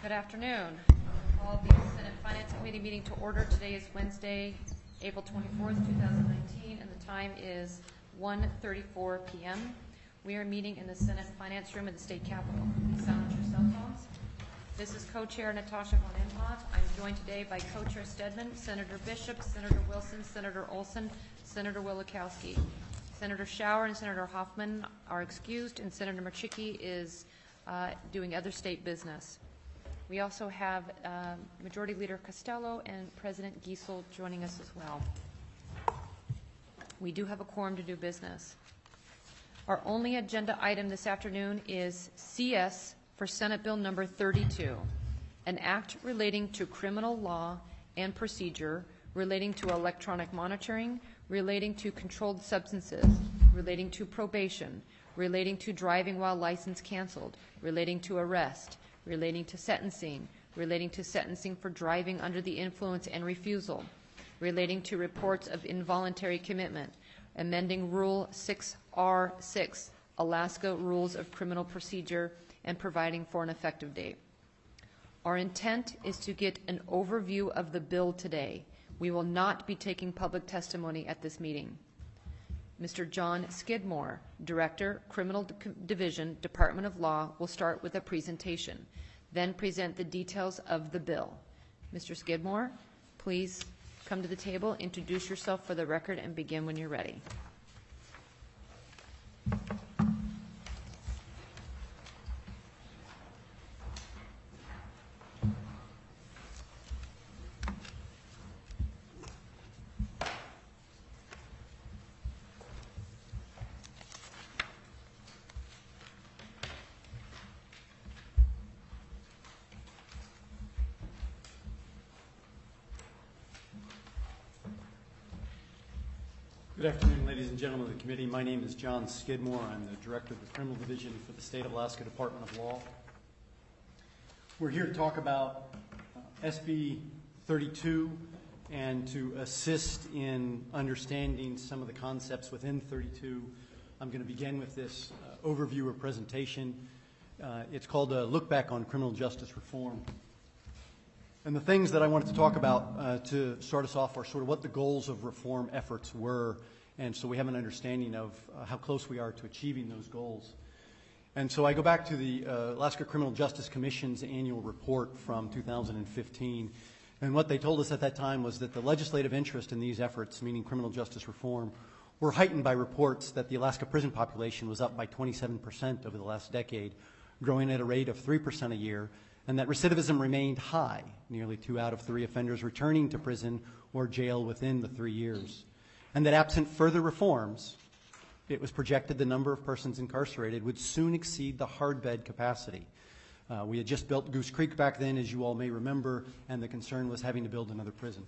Good afternoon. Call the Senate Finance Committee meeting to order. Today is Wednesday, April 24th, 2019, and the time is 1:34 p.m. We are meeting in the Senate Finance Room at the State Capitol. Please silence your cell phones. This is Co-Chair Natasha von Imhoff. I'm joined today by Co-Chair Stedman, Senator Bishop, Senator Wilson, Senator Olson, Senator Wielechowski. Senator Schauer and Senator Hoffman are excused, and Senator Marchicki is doing other state business. We also have Majority Leader Costello and President Giesel joining us as well. We do have a quorum to do business. Our only agenda item this afternoon is CS for Senate Bill number 32, an act relating to criminal law and procedure, relating to electronic monitoring, relating to controlled substances, relating to probation, relating to driving while license canceled, relating to arrest, relating to sentencing for driving under the influence and refusal, relating to reports of involuntary commitment, amending Rule 6R6, Alaska Rules of Criminal Procedure, and providing for an effective date. Our intent is to get an overview of the bill today. We will not be taking public testimony at this meeting. Mr. John Skidmore, Director, Criminal Division, Department of Law, will start with a presentation, then present the details of the bill. Mr. Skidmore, please come to the table, introduce yourself for the record, and begin when you're ready. Good afternoon, ladies and gentlemen of the committee. My name is John Skidmore. I'm the Director of the Criminal Division for the State of Alaska Department of Law. We're here to talk about SB 32 and to assist in understanding some of the concepts within 32. I'm going to begin with this overview or presentation. It's called a Look Back on Criminal Justice Reform. And the things that I wanted to talk about to start us off are sort of what the goals of reform efforts were, and so we have an understanding of how close we are to achieving those goals. And so I go back to the Alaska Criminal Justice Commission's annual report from 2015, and what they told us at that time was that the legislative interest in these efforts, meaning criminal justice reform, were heightened by reports that the Alaska prison population was up by 27% over the last decade, growing at a rate of 3% a year, and that recidivism remained high, nearly 2 out of 3 offenders returning to prison or jail within the 3 years. And that absent further reforms, it was projected the number of persons incarcerated would soon exceed the hard bed capacity. We had just built Goose Creek back then, as you all may remember, and the concern was having to build another prison.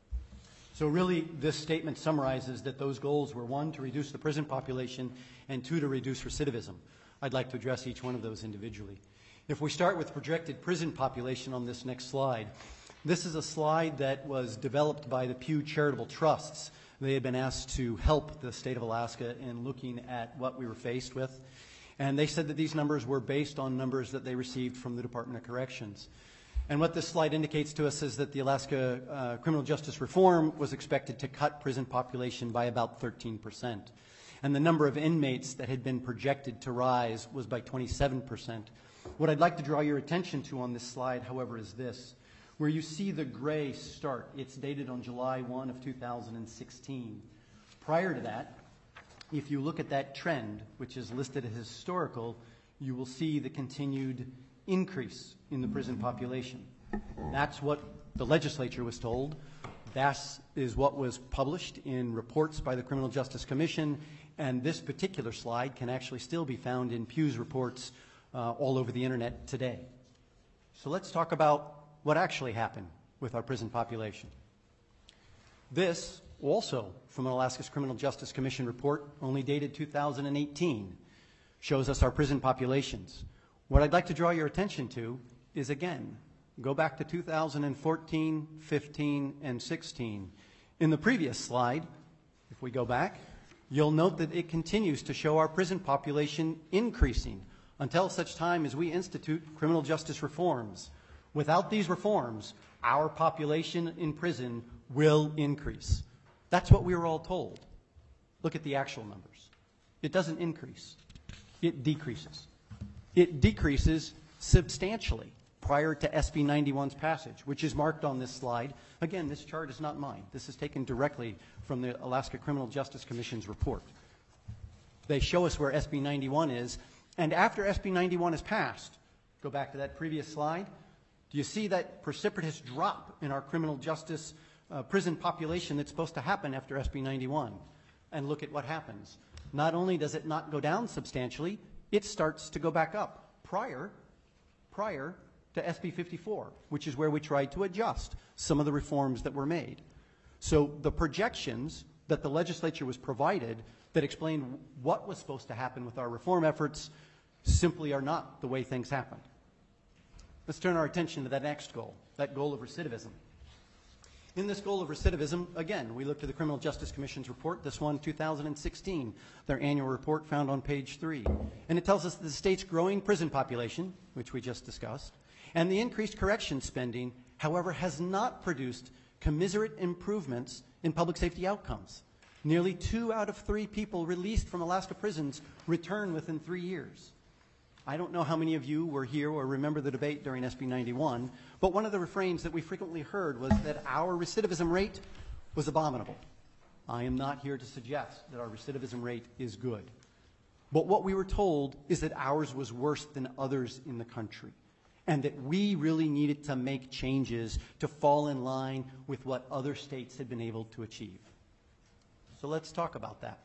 So really, this statement summarizes that those goals were 1, to reduce the prison population, and 2, to reduce recidivism. I'd like to address each one of those individually. If we start with projected prison population on this next slide, this is a slide that was developed by the Pew Charitable Trusts. They had been asked to help the state of Alaska in looking at what we were faced with. And they said that these numbers were based on numbers that they received from the Department of Corrections. And what this slide indicates to us is that the Alaska criminal justice reform was expected to cut prison population by about 13%. And the number of inmates that had been projected to rise was by 27%. What I'd like to draw your attention to on this slide, however, is this. Where you see the gray start, it's dated on July 1 of 2016. Prior to that, if you look at that trend, which is listed as historical, you will see the continued increase in the prison population. That's what the legislature was told. That is what was published in reports by the Criminal Justice Commission, and this particular slide can actually still be found in Pew's reports all over the internet today. So let's talk about what actually happened with our prison population. This, also from an Alaska's Criminal Justice Commission report, only dated 2018, shows us our prison populations. What I'd like to draw your attention to is, again, go back to 2014, 15, and 16. In the previous slide, if we go back, you'll note that it continues to show our prison population increasing until such time as we institute criminal justice reforms. Without these reforms, our population in prison will increase. That's what we were all told. Look at the actual numbers. It doesn't increase. It decreases. It decreases substantially prior to SB 91's passage, which is marked on this slide. Again, this chart is not mine. This is taken directly from the Alaska Criminal Justice Commission's report. They show us where SB 91 is, and after SB 91 is passed, go back to that previous slide, do you see that precipitous drop in our criminal justice prison population that's supposed to happen after SB 91? And look at what happens. Not only does it not go down substantially, it starts to go back up prior to SB 54, which is where we tried to adjust some of the reforms that were made. So the projections that the legislature was provided that explained what was supposed to happen with our reform efforts simply are not the way things happened. Let's turn our attention to that next goal, that goal of recidivism. In this goal of recidivism, again, we look to the Criminal Justice Commission's report, this one, 2016, their annual report found on page 3. And it tells us that the state's growing prison population, which we just discussed, and the increased correction spending, however, has not produced commensurate improvements in public safety outcomes. Nearly 2 out of 3 people released from Alaska prisons return within 3 years. I don't know how many of you were here or remember the debate during SB 91, but one of the refrains that we frequently heard was that our recidivism rate was abominable. I am not here to suggest that our recidivism rate is good. But what we were told is that ours was worse than others in the country, and that we really needed to make changes to fall in line with what other states had been able to achieve. So let's talk about that.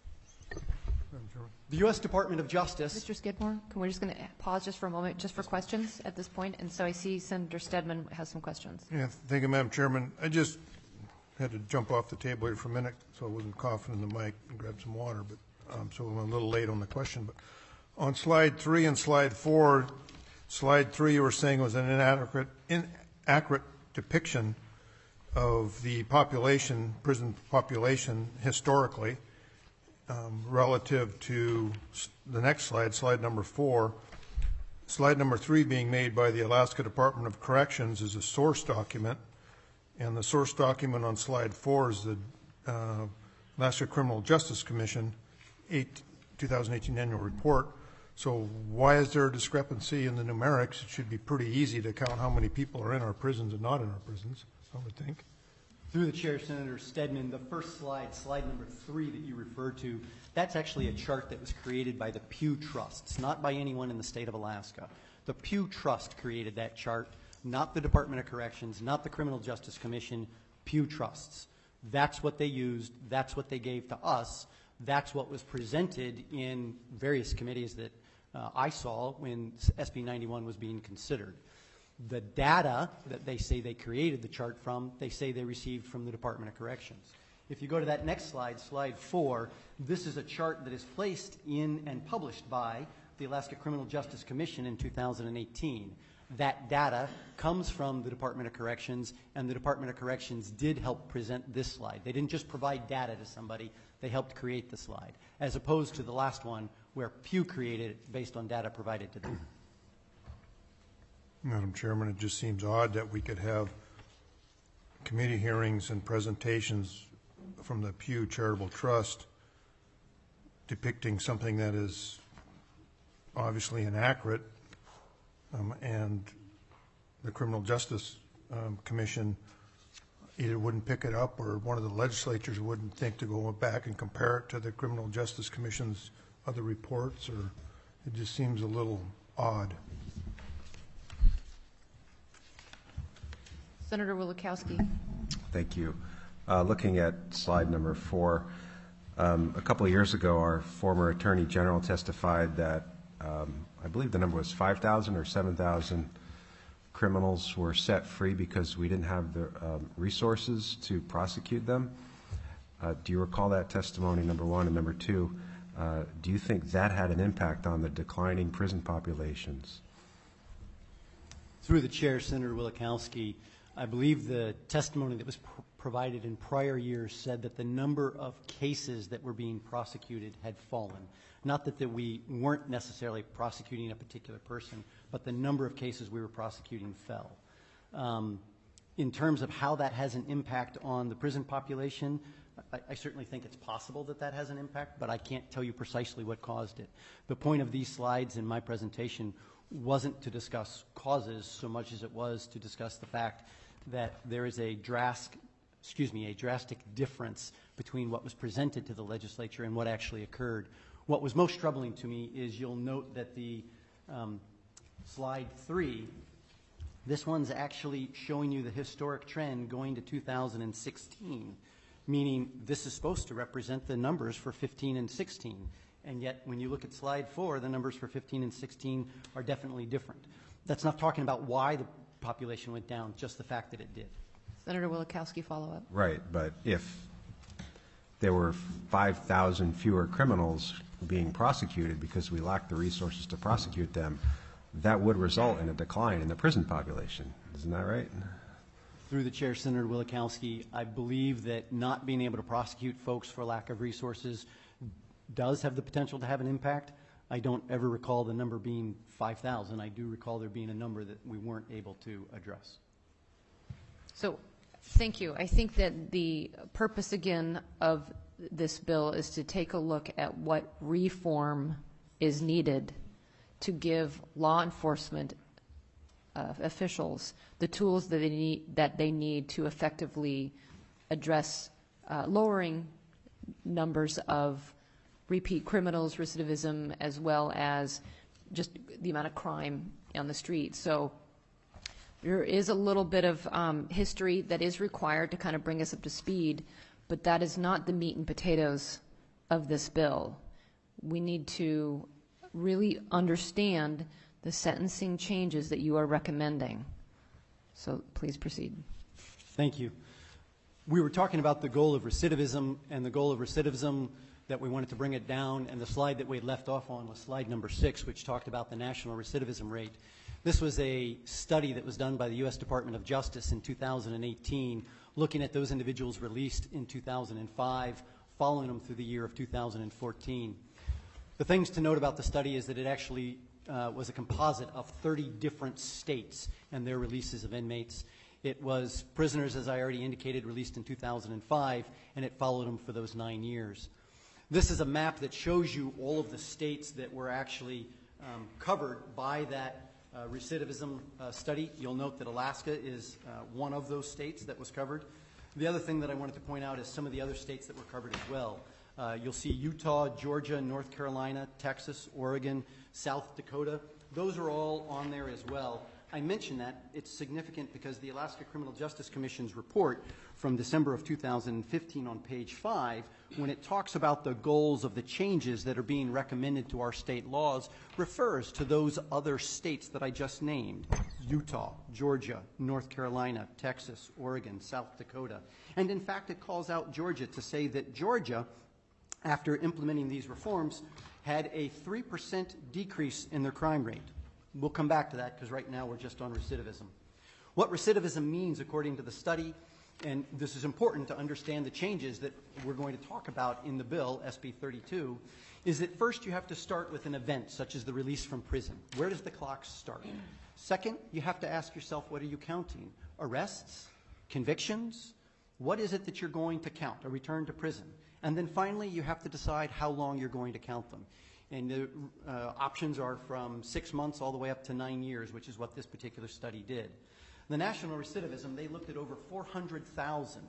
The U.S. Department of Justice. Mr. Skidmore, we're just going to pause just for a moment, just for questions at this point. And so I see Senator Stedman has some questions. Yeah, thank you, Madam Chairman. I just had to jump off the table here for a minute, so I wasn't coughing in the mic and grab some water. But so I'm a little late on the question. But on slide 3 and slide 4, slide 3 you were saying was an inaccurate depiction of the population, prison population historically. Relative to the next slide, slide number 4. Slide number 3 being made by the Alaska Department of Corrections is a source document, and the source document on slide 4 is the Alaska Criminal Justice Commission 2018 annual report. So why is there a discrepancy in the numerics? It should be pretty easy to count how many people are in our prisons and not in our prisons, I would think. Through the chair, Senator Stedman, the first slide, slide number 3 that you referred to, that's actually a chart that was created by the Pew Trusts, not by anyone in the state of Alaska. The Pew Trust created that chart, not the Department of Corrections, not the Criminal Justice Commission, Pew Trusts. That's what they used. That's what they gave to us. That's what was presented in various committees that I saw when SB 91 was being considered. The data that they say they created the chart from, they say they received from the Department of Corrections. If you go to that next slide, slide 4, this is a chart that is placed in and published by the Alaska Criminal Justice Commission in 2018. That data comes from the Department of Corrections, and the Department of Corrections did help present this slide. They didn't just provide data to somebody, they helped create the slide, as opposed to the last one where Pew created it based on data provided to them. Madam Chairman, it just seems odd that we could have committee hearings and presentations from the Pew Charitable Trust depicting something that is obviously inaccurate, and the Criminal Justice Commission either wouldn't pick it up or one of the legislatures wouldn't think to go back and compare it to the Criminal Justice Commission's other reports, or it just seems a little odd. Senator Wielechowski. Thank you. Looking at slide number 4, a couple of years ago, our former Attorney General testified that I believe the number was 5,000 or 7,000 criminals were set free because we didn't have the resources to prosecute them. Do you recall that testimony, number 1? And number 2, do you think that had an impact on the declining prison populations? Through the chair, Senator Wielechowski, I believe the testimony that was provided in prior years said that the number of cases that were being prosecuted had fallen. Not that we weren't necessarily prosecuting a particular person, but the number of cases we were prosecuting fell. In terms of how that has an impact on the prison population, I certainly think it's possible that that has an impact, but I can't tell you precisely what caused it. The point of these slides in my presentation wasn't to discuss causes so much as it was to discuss the fact that there is a drastic difference between what was presented to the legislature and what actually occurred. What was most troubling to me is you'll note that the slide 3, this one's actually showing you the historic trend going to 2016, meaning this is supposed to represent the numbers for 15 and 16. And yet, when you look at slide 4, the numbers for 15 and 16 are definitely different. That's not talking about why the population went down, just the fact that it did. Senator Wielechowski, follow up. Right, but if there were 5,000 fewer criminals being prosecuted because we lacked the resources to prosecute them, that would result in a decline in the prison population. Isn't that right? Through the chair, Senator Wielechowski, I believe that not being able to prosecute folks for lack of resources does have the potential to have an impact. I don't ever recall the number being 5,000. I do recall there being a number that we weren't able to address. So, thank you. I think that the purpose, again, of this bill is to take a look at what reform is needed to give law enforcement officials the tools that they need to effectively address lowering numbers of repeat criminals, recidivism, as well as just the amount of crime on the street. So there is a little bit of history that is required to kind of bring us up to speed, but that is not the meat and potatoes of this bill. We need to really understand the sentencing changes that you are recommending. So please proceed. Thank you. We were talking about the goal of recidivism and the goal of recidivism that we wanted to bring it down, and the slide that we had left off on was slide number 6, which talked about the national recidivism rate. This was a study that was done by the U.S. Department of Justice in 2018, looking at those individuals released in 2005, following them through the year of 2014. The things to note about the study is that it actually was a composite of 30 different states and their releases of inmates. It was prisoners, as I already indicated, released in 2005, and it followed them for those 9 years. This is a map that shows you all of the states that were actually covered by that recidivism study. You'll note that Alaska is one of those states that was covered. The other thing that I wanted to point out is some of the other states that were covered as well. You'll see Utah, Georgia, North Carolina, Texas, Oregon, South Dakota. Those are all on there as well. I mention that it's significant because the Alaska Criminal Justice Commission's report from December of 2015 on page 5, when it talks about the goals of the changes that are being recommended to our state laws, refers to those other states that I just named: Utah, Georgia, North Carolina, Texas, Oregon, South Dakota. And in fact, it calls out Georgia to say that Georgia, after implementing these reforms, had a 3% decrease in their crime rate. We'll come back to that because right now we're just on recidivism. What recidivism means, according to the study, and this is important to understand the changes that we're going to talk about in the bill, SB 32, is that first you have to start with an event such as the release from prison. Where does the clock start? Second, you have to ask yourself, what are you counting? Arrests? Convictions? What is it that you're going to count? A return to prison. And then finally, you have to decide how long you're going to count them. And the options are from 6 months all the way up to 9 years, which is what this particular study did. The national recidivism, they looked at over 400,000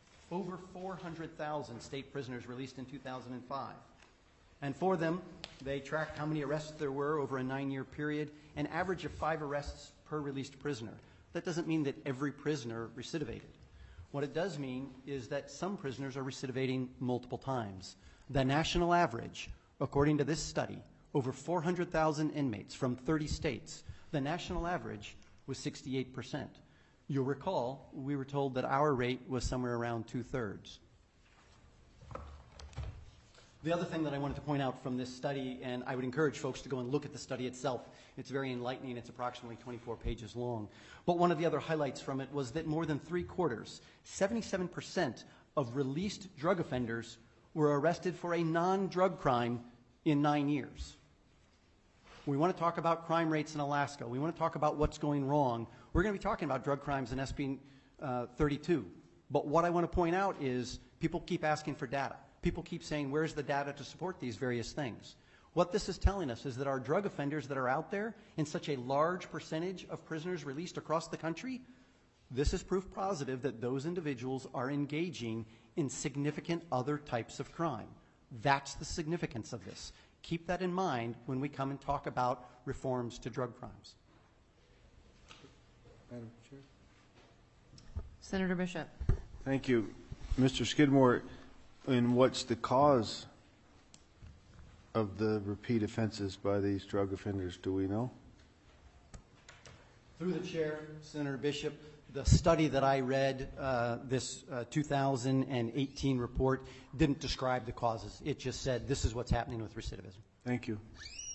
state prisoners released in 2005. And for them, they tracked how many arrests there were over a 9-year period, an average of 5 arrests per released prisoner. That doesn't mean that every prisoner recidivated. What it does mean is that some prisoners are recidivating multiple times. The national average, according to this study, over 400,000 inmates from 30 states, the national average was 68%. You'll recall, we were told that our rate was somewhere around 2/3. The other thing that I wanted to point out from this study, and I would encourage folks to go and look at the study itself. It's very enlightening. It's approximately 24 pages long. But one of the other highlights from it was that more than 3/4, 77% of released drug offenders were arrested for a non-drug crime in 9 years. We want to talk about crime rates in Alaska. We want to talk about what's going wrong. We're going to be talking about drug crimes in SB 32. But what I want to point out is people keep asking for data. People keep saying, where's the data to support these various things? What this is telling us is that our drug offenders that are out there, in such a large percentage of prisoners released across the country, this is proof positive that those individuals are engaging in significant other types of crime. That's the significance of this. Keep that in mind when we come and talk about reforms to drug crimes. Madam Chair. Senator Bishop. Thank you. Mr. Skidmore, and what's the cause of the repeat offenses by these drug offenders, do we know? Through the chair, Senator Bishop, the study that I read, this 2018 report, didn't describe the causes. It just said this is what's happening with recidivism. Thank you.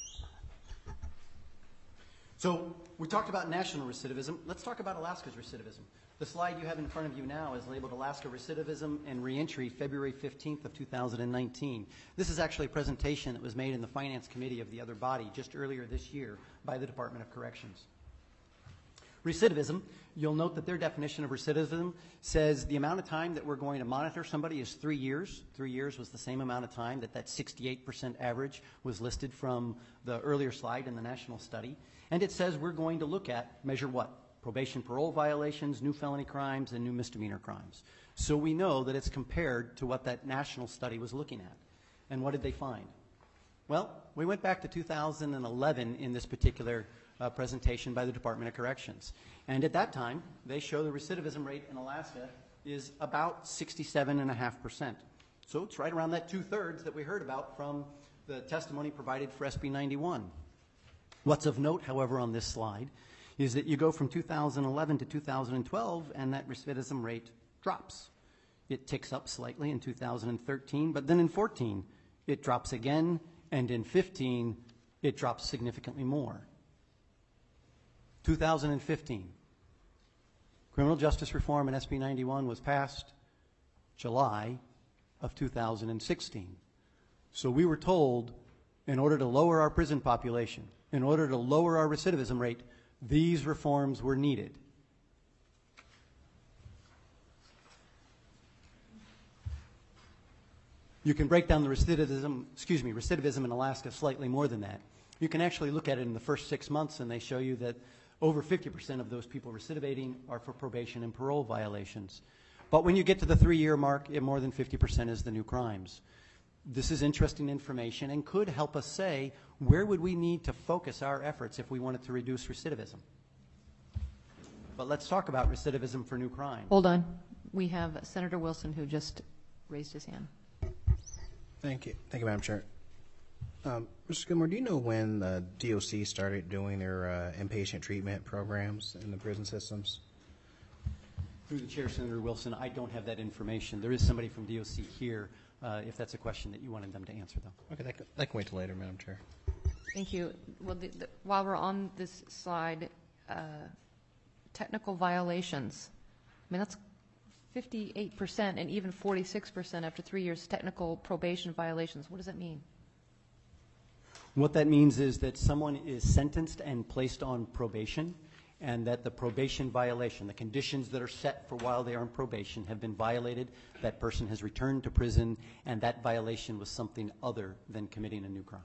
So we talked about national recidivism. Let's talk about Alaska's recidivism. The slide you have in front of you now is labeled Alaska Recidivism and Reentry, February 15th of 2019. This is actually a presentation that was made in the Finance Committee of the other body just earlier this year by the Department of Corrections. Recidivism, you'll note that their definition of recidivism says the amount of time that we're going to monitor somebody is 3 years. 3 years was the same amount of time that 68% average was listed from the earlier slide in the national study. And it says we're going to look at, measure what? Probation, parole violations, new felony crimes, and new misdemeanor crimes. So we know that it's compared to what that national study was looking at. And what did they find? Well, we went back to 2011 in this particular presentation by the Department of Corrections. And at that time, they show the recidivism rate in Alaska is about 67.5%. So it's right around that 2/3 that we heard about from the testimony provided for SB 91. What's of note, however, on this slide is that you go from 2011 to 2012 and that recidivism rate drops. It ticks up slightly in 2013, but then in 14 it drops again, and in 15 it drops significantly more. 2015, criminal justice reform in SB 91 was passed July of 2016. So we were told in order to lower our prison population, in order to lower our recidivism rate, these reforms were needed. You can break down the recidivism in Alaska slightly more than that. You can actually look at it in the first 6 months, and they show you that over 50% of those people recidivating are for probation and parole violations. But when you get to the 3-year mark, more than 50% is the new crimes. This is interesting information and could help us say where would we need to focus our efforts if we wanted to reduce recidivism. But let's talk about recidivism for new crime. Hold on. We have Senator Wilson who just raised his hand. Thank you. Thank you, Madam Chair. Mr. Skidmore, do you know when the DOC started doing their inpatient treatment programs in the prison systems? Through the chair, Senator Wilson, I don't have that information. There is somebody from DOC here, if that's a question that you wanted them to answer, though. Okay, that can wait till later, Madam Chair. Thank you. Well, while we're on this slide, technical violations. I mean, that's 58% and even 46% after 3 years technical probation violations. What does that mean? What that means is that someone is sentenced and placed on probation, and that the probation violation, the conditions that are set for while they are on probation, have been violated. That person has returned to prison, and that violation was something other than committing a new crime.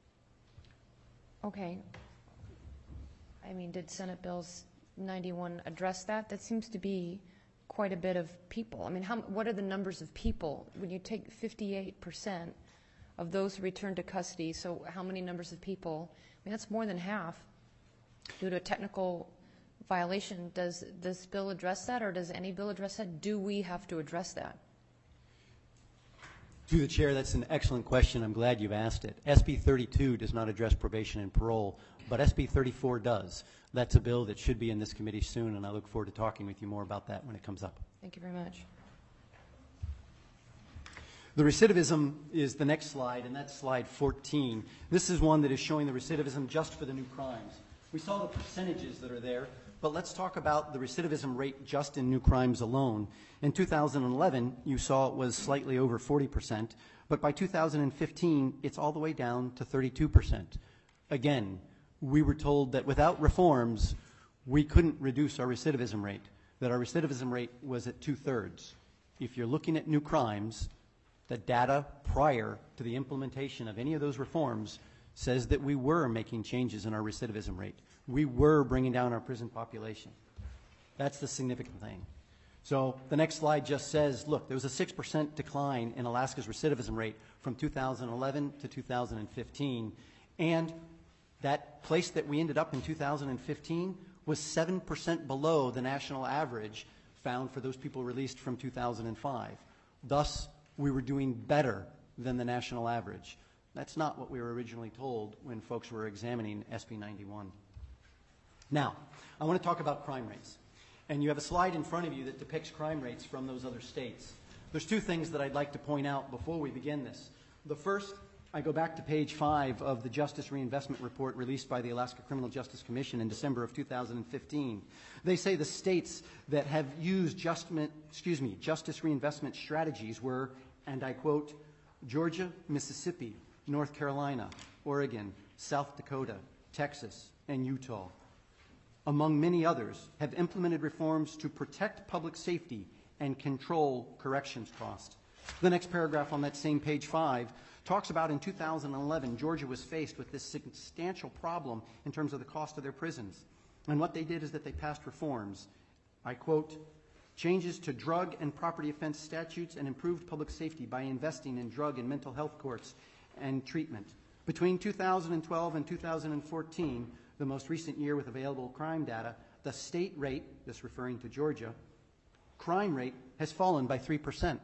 Okay. I mean, did Senate Bill 91 address that? That seems to be quite a bit of people. I mean, what are the numbers of people? When you take 58% of those who return to custody, so how many numbers of people? I mean, that's more than half due to a technical violation. Does this bill address that, or does any bill address that? Do we have to address that? To the chair, that's an excellent question. I'm glad you've asked it. SB 32 does not address probation and parole, but SB 34 does. That's a bill that should be in this committee soon, and I look forward to talking with you more about that when it comes up. Thank you very much. The recidivism is the next slide, and that's slide 14. This is one that is showing the recidivism just for the new crimes. We saw the percentages that are there, but let's talk about the recidivism rate just in new crimes alone. In 2011, you saw it was slightly over 40%, but by 2015, it's all the way down to 32%. Again, we were told that without reforms, we couldn't reduce our recidivism rate, that our recidivism rate was at 2/3. If you're looking at new crimes, the data prior to the implementation of any of those reforms says that we were making changes in our recidivism rate. We were bringing down our prison population. That's the significant thing. So the next slide just says, look, there was a 6% decline in Alaska's recidivism rate from 2011 to 2015, and that place that we ended up in 2015 was 7% below the national average found for those people released from 2005. Thus, we were doing better than the national average. That's not what we were originally told when folks were examining SB 91. Now, I want to talk about crime rates. And you have a slide in front of you that depicts crime rates from those other states. There's two things that I'd like to point out before we begin this. The first, I go back to page 5 of the Justice Reinvestment Report released by the Alaska Criminal Justice Commission in December of 2015. They say the states that have used justice reinvestment strategies were, and I quote, Georgia, Mississippi, North Carolina, Oregon, South Dakota, Texas, and Utah, among many others, have implemented reforms to protect public safety and control corrections costs. The next paragraph on that same page 5 talks about in 2011, Georgia was faced with this substantial problem in terms of the cost of their prisons. And what they did is that they passed reforms. I quote, changes to drug and property offense statutes and improved public safety by investing in drug and mental health courts and treatment. Between 2012 and 2014, the most recent year with available crime data, the state rate, this referring to Georgia, crime rate has fallen by 3%.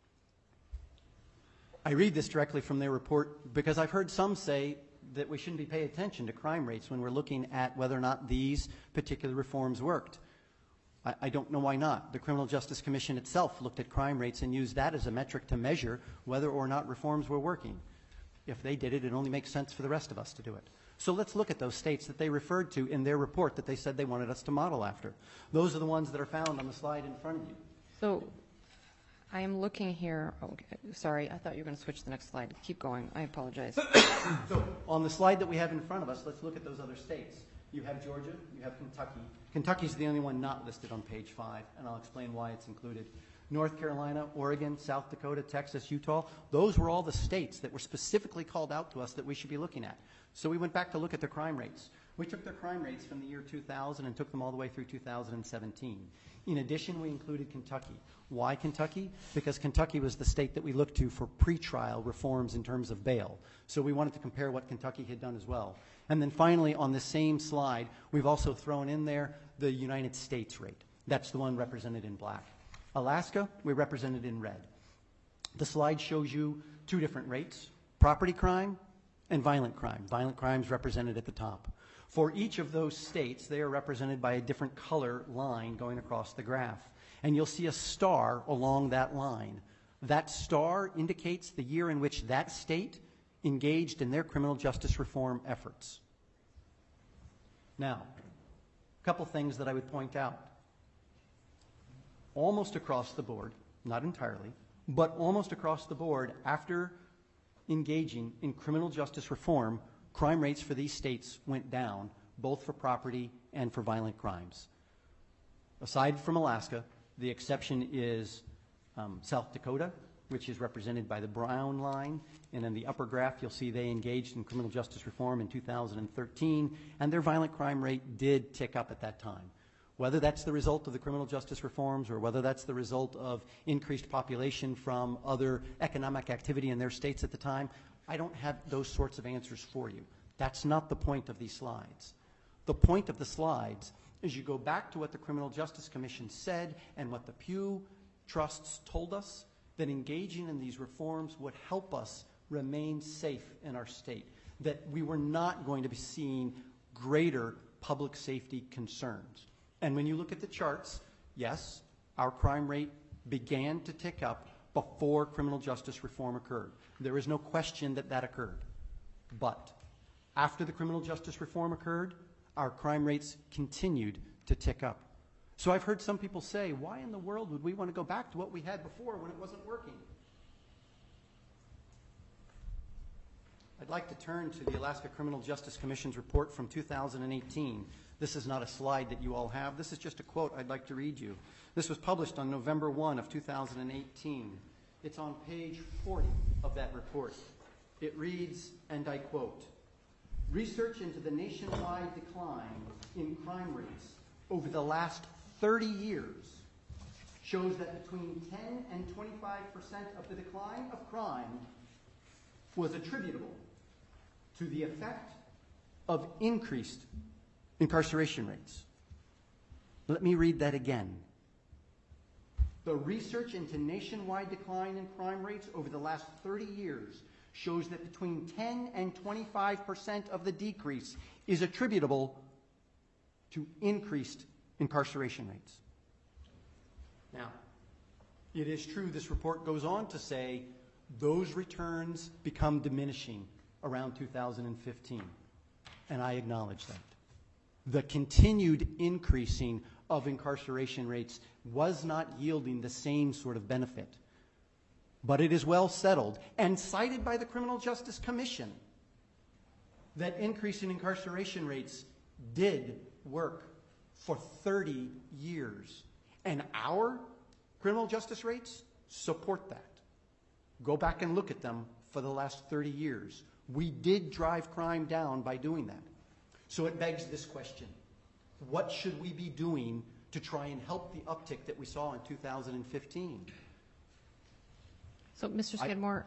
I read this directly from their report because I've heard some say that we shouldn't be paying attention to crime rates when we're looking at whether or not these particular reforms worked. I don't know why not. The Criminal Justice Commission itself looked at crime rates and used that as a metric to measure whether or not reforms were working. If they did it, it only makes sense for the rest of us to do it. So let's look at those states that they referred to in their report that they said they wanted us to model after. Those are the ones that are found on the slide in front of you. So I am looking here. Okay, sorry, I thought you were going to switch to the next slide. Keep going. I apologize. So on the slide that we have in front of us, let's look at those other states. You have Georgia, you have Kentucky. Kentucky's the only one not listed on page 5, and I'll explain why it's included. North Carolina, Oregon, South Dakota, Texas, Utah, those were all the states that were specifically called out to us that we should be looking at. So we went back to look at their crime rates. We took their crime rates from the year 2000 and took them all the way through 2017. In addition, we included Kentucky. Why Kentucky? Because Kentucky was the state that we looked to for pretrial reforms in terms of bail. So we wanted to compare what Kentucky had done as well. And then finally, on the same slide, we've also thrown in there the United States rate. That's the one represented in black. Alaska, we represented in red. The slide shows you two different rates, property crime and violent crime. Violent crime is represented at the top. For each of those states, they are represented by a different color line going across the graph. And you'll see a star along that line. That star indicates the year in which that state engaged in their criminal justice reform efforts. Now, a couple things that I would point out. Almost across the board, not entirely, but almost across the board, after engaging in criminal justice reform, crime rates for these states went down, both for property and for violent crimes. Aside from Alaska, the exception is South Dakota, which is represented by the brown line. And in the upper graph, you'll see they engaged in criminal justice reform in 2013, and their violent crime rate did tick up at that time. Whether that's the result of the criminal justice reforms or whether that's the result of increased population from other economic activity in their states at the time, I don't have those sorts of answers for you. That's not the point of these slides. The point of the slides is you go back to what the Criminal Justice Commission said and what the Pew Trusts told us, that engaging in these reforms would help us remain safe in our state, that we were not going to be seeing greater public safety concerns. And when you look at the charts, yes, our crime rate began to tick up, before criminal justice reform occurred. There is no question that that occurred. But after the criminal justice reform occurred, our crime rates continued to tick up. So I've heard some people say, why in the world would we want to go back to what we had before when it wasn't working? I'd like to turn to the Alaska Criminal Justice Commission's report from 2018. This is not a slide that you all have. This is just a quote I'd like to read you. This was published on November 1 of 2018. It's on page 40 of that report. It reads, and I quote, "Research into the nationwide decline in crime rates over the last 30 years shows that between 10 and 25% of the decline of crime was attributable to the effect of increased incarceration rates." Let me read that again. The research into nationwide decline in crime rates over the last 30 years shows that between 10 and 25% of the decrease is attributable to increased incarceration rates. Now, it is true this report goes on to say those returns become diminishing around 2015, and I acknowledge that. The continued increasing of incarceration rates was not yielding the same sort of benefit. But it is well settled and cited by the Criminal Justice Commission that increase in incarceration rates did work for 30 years. And our criminal justice rates support that. Go back and look at them for the last 30 years. We did drive crime down by doing that. So it begs this question. What should we be doing to try and help the uptick that we saw in 2015? So, Mr. Skidmore,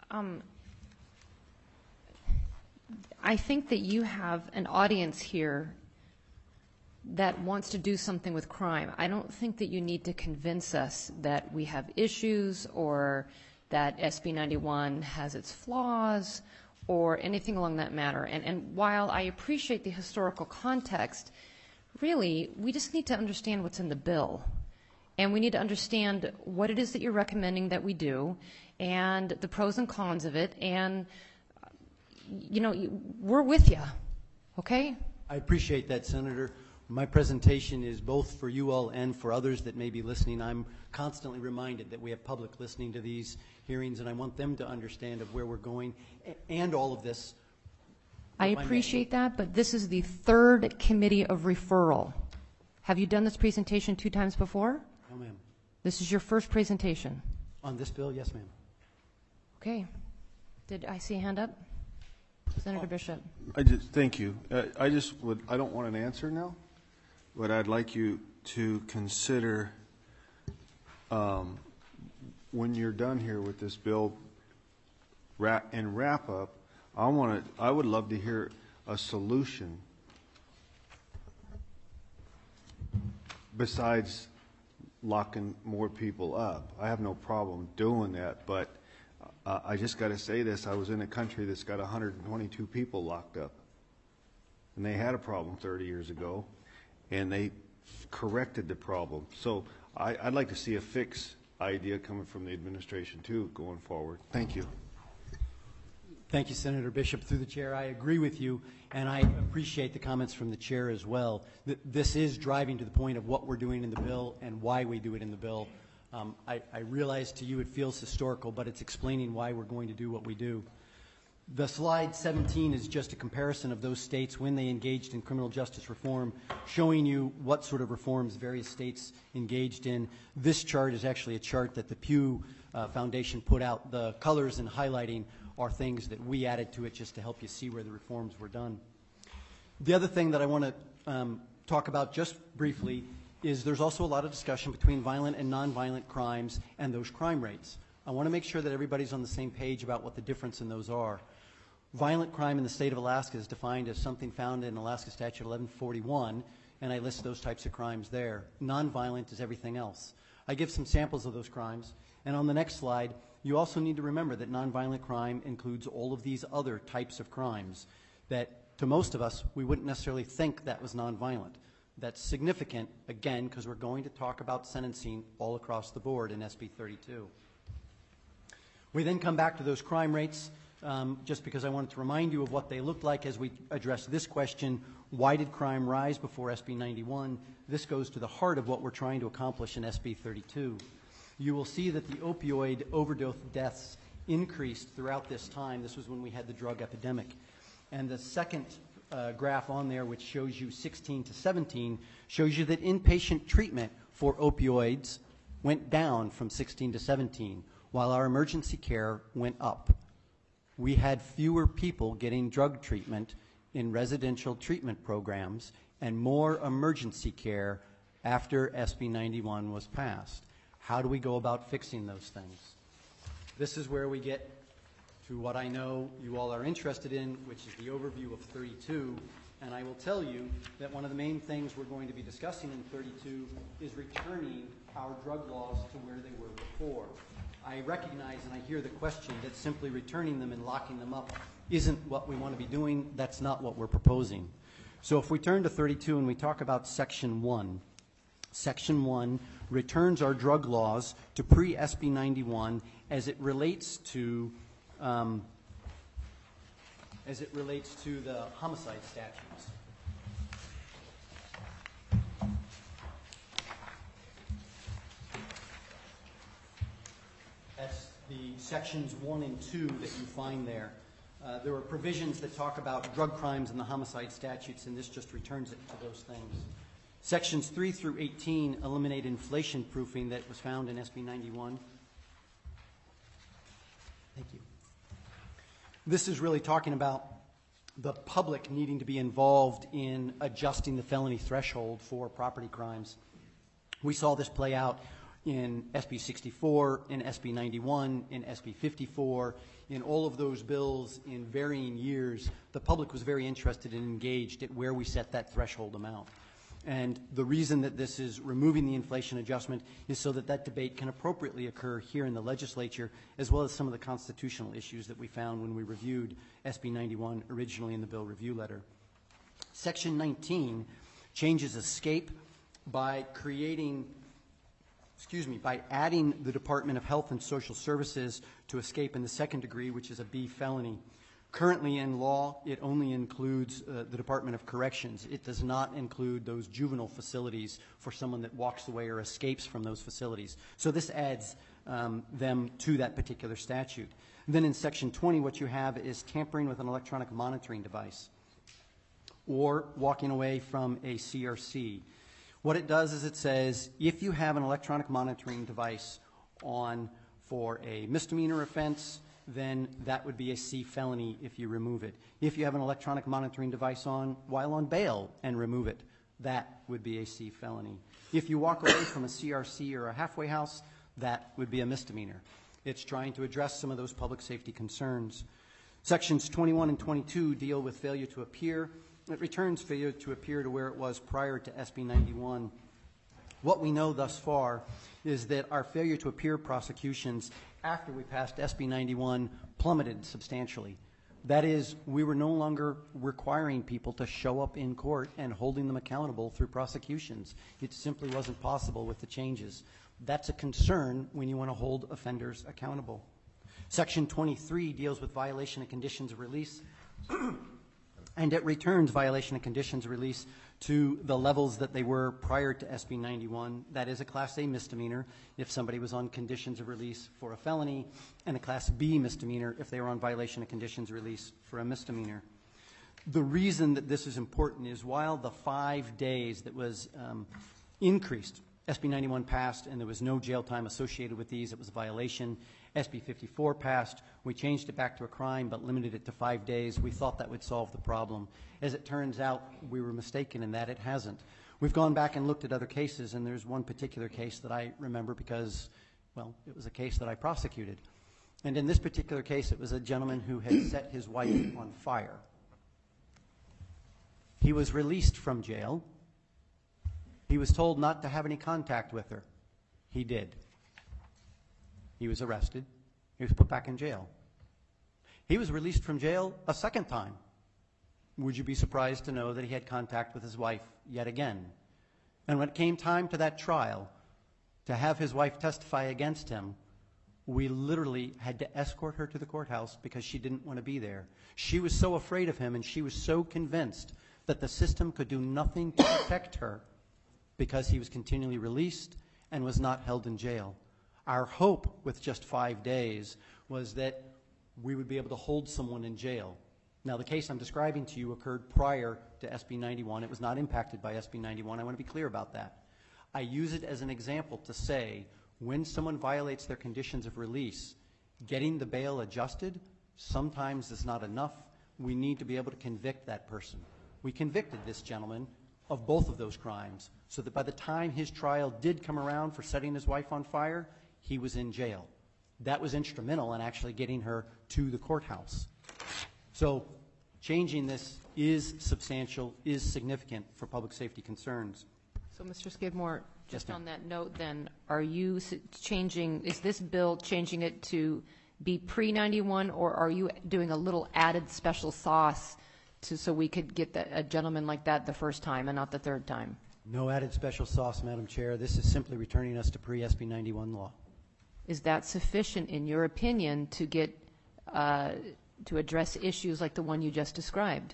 I think that you have an audience here that wants to do something with crime. I don't think that you need to convince us that we have issues or that SB 91 has its flaws or anything along that matter. And while I appreciate the historical context, really, we just need to understand what's in the bill. And we need to understand what it is that you're recommending that we do and the pros and cons of it. And, you know, we're with you, okay? I appreciate that, Senator. My presentation is both for you all and for others that may be listening. I'm constantly reminded that we have public listening to these hearings, and I want them to understand of where we're going and all of this. I appreciate that, but this is the third committee of referral. Have you done this presentation 2 times before? No, ma'am. This is your first presentation. On this bill, yes, ma'am. Okay. Did I see a hand up? Senator Bishop. Thank you. I don't want an answer now, but I'd like you to consider when you're done here with this bill and wrap up, I would love to hear a solution besides locking more people up. I have no problem doing that, but I just got to say this. I was in a country that's got 122 people locked up, and they had a problem 30 years ago, and they corrected the problem. So I'd like to see a fix idea coming from the administration, too, going forward. Thank you. Thank you, Senator Bishop. Through the chair, I agree with you, and I appreciate the comments from the chair as well. This is driving to the point of what we're doing in the bill and why we do it in the bill. I realize to you it feels historical, but it's explaining why we're going to do what we do. The slide 17 is just a comparison of those states when they engaged in criminal justice reform, showing you what sort of reforms various states engaged in. This chart is actually a chart that the Pew Foundation put out. The colors and highlighting are things that we added to it just to help you see where the reforms were done. The other thing that I want to talk about just briefly is there's also a lot of discussion between violent and nonviolent crimes and those crime rates. I want to make sure that everybody's on the same page about what the difference in those are. Violent crime in the state of Alaska is defined as something found in Alaska Statute 1141, and I list those types of crimes there. Nonviolent is everything else. I give some samples of those crimes, and on the next slide, you also need to remember that nonviolent crime includes all of these other types of crimes that, to most of us, we wouldn't necessarily think that was nonviolent. That's significant, again, because we're going to talk about sentencing all across the board in SB 32. We then come back to those crime rates, just because I wanted to remind you of what they looked like as we address this question: why did crime rise before SB 91? This goes to the heart of what we're trying to accomplish in SB 32. You will see that the opioid overdose deaths increased throughout this time. This was when we had the drug epidemic. And the second graph on there, which shows you 16 to 17, shows you that inpatient treatment for opioids went down from 16 to 17, while our emergency care went up. We had fewer people getting drug treatment in residential treatment programs and more emergency care after SB 91 was passed. How do we go about fixing those things? This is where we get to what I know you all are interested in, which is the overview of 32. And I will tell you that one of the main things we're going to be discussing in 32 is returning our drug laws to where they were before. I recognize and I hear the question that simply returning them and locking them up isn't what we want to be doing. That's not what we're proposing. So if we turn to 32 and we talk about Section 1, Section 1 returns our drug laws to pre-SB 91 as it relates to the homicide statutes. That's the sections 1 and 2 that you find there. There are provisions that talk about drug crimes and the homicide statutes, and this just returns it to those things. Sections 3 through 18 eliminate inflation proofing that was found in SB 91. Thank you. This is really talking about the public needing to be involved in adjusting the felony threshold for property crimes. We saw this play out in SB 64, in SB 91, in SB 54, in all of those bills in varying years. The public was very interested and engaged at where we set that threshold amount. And the reason that this is removing the inflation adjustment is so that that debate can appropriately occur here in the legislature, as well as some of the constitutional issues that we found when we reviewed SB 91 originally in the bill review letter. Section 19 changes escape by by adding the Department of Health and Social Services to escape in the second degree, which is a B felony. Currently in law, it only includes the Department of Corrections. It does not include those juvenile facilities for someone that walks away or escapes from those facilities. So this adds them to that particular statute. Then in Section 20, what you have is tampering with an electronic monitoring device or walking away from a CRC. What it does is it says if you have an electronic monitoring device on for a misdemeanor offense, then that would be a C felony if you remove it. If you have an electronic monitoring device on while on bail and remove it, that would be a C felony. If you walk away from a CRC or a halfway house, that would be a misdemeanor. It's trying to address some of those public safety concerns. Sections 21 and 22 deal with failure to appear. It returns failure to appear to where it was prior to SB 91. What we know thus far is that our failure to appear prosecutions after we passed SB 91 plummeted substantially. That is, we were no longer requiring people to show up in court and holding them accountable through prosecutions. It simply wasn't possible with the changes. That's a concern when you want to hold offenders accountable. Section 23 deals with violation of conditions of release, and it returns violation of conditions of release to the levels that they were prior to SB 91. That is a Class A misdemeanor if somebody was on conditions of release for a felony, and a Class B misdemeanor if they were on violation of conditions of release for a misdemeanor. The reason that this is important is while the 5 days that was increased, SB 91 passed and there was no jail time associated with these, it was a violation. SB 54 passed, we changed it back to a crime but limited it to 5 days. We thought that would solve the problem. As it turns out, we were mistaken in that it hasn't. We've gone back and looked at other cases, and there's one particular case that I remember because, well, it was a case that I prosecuted. And in this particular case, it was a gentleman who had set his wife on fire. He was released from jail. He was told not to have any contact with her. He did. He was arrested. He was put back in jail. He was released from jail a second time. Would you be surprised to know that he had contact with his wife yet again? And when it came time to that trial, to have his wife testify against him, We literally had to escort her to the courthouse because she didn't want to be there. She was so afraid of him, and she was so convinced that the system could do nothing to protect her because he was continually released and was not held in jail. Our hope with just 5 days was that we would be able to hold someone in jail. Now, the case I'm describing to you occurred prior to SB 91. It was not impacted by SB 91. I want to be clear about that. I use it as an example to say when someone violates their conditions of release, getting the bail adjusted sometimes is not enough. We need to be able to convict that person. We convicted this gentleman of both of those crimes so that by the time his trial did come around for setting his wife on fire, he was in jail. That was instrumental in actually getting her to the courthouse. So changing this is substantial, is significant for public safety concerns. So, Mr. Skidmore, just ma'am. on that note then, are you changing, is this bill changing it to be pre-91, or are you doing a little added special sauce so we could get a gentleman like that the first time and not the third time? No added special sauce, Madam Chair. This is simply returning us to pre-SB 91 law. Is that sufficient, in your opinion, to get to address issues like the one you just described?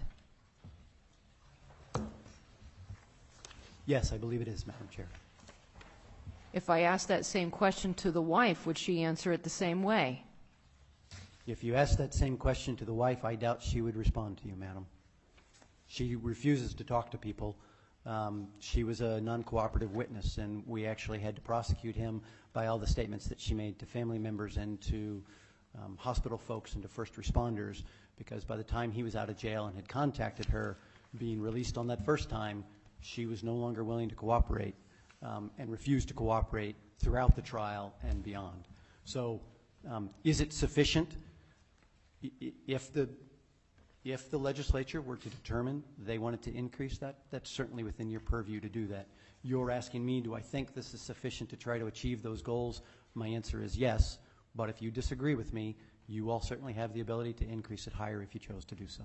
Yes, I believe it is, Madam Chair. If I asked that same question to the wife, would she answer it the same way? If you asked that same question to the wife, I doubt she would respond to you, madam. She refuses to talk to people. She was a non-cooperative witness, and we actually had to prosecute him by all the statements that she made to family members and to hospital folks and to first responders, because by the time he was out of jail and had contacted her, being released on that first time, she was no longer willing to cooperate and refused to cooperate throughout the trial and beyond. So is it sufficient? If the legislature were to determine they wanted to increase that, that's certainly within your purview to do that. You're asking me, do I think this is sufficient to try to achieve those goals? My answer is yes, but if you disagree with me, you all certainly have the ability to increase it higher if you chose to do so.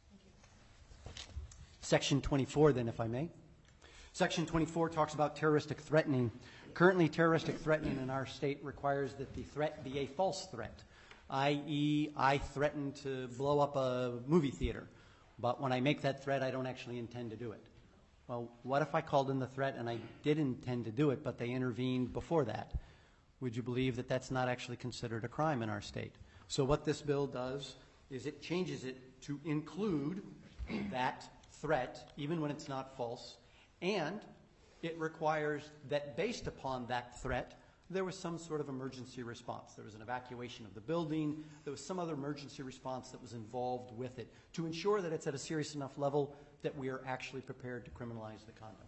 Section 24, then, if I may. Section 24 talks about terroristic threatening. Currently, terroristic threatening in our state requires that the threat be a false threat, i.e., I threaten to blow up a movie theater, but when I make that threat, I don't actually intend to do it. Well, what if I called in the threat and I did intend to do it, but they intervened before that? Would you believe that that's not actually considered a crime in our state? So what this bill does is it changes it to include that threat, even when it's not false, and it requires that based upon that threat, there was some sort of emergency response. There was an evacuation of the building. There was some other emergency response that was involved with it to ensure that it's at a serious enough level that we are actually prepared to criminalize the conduct.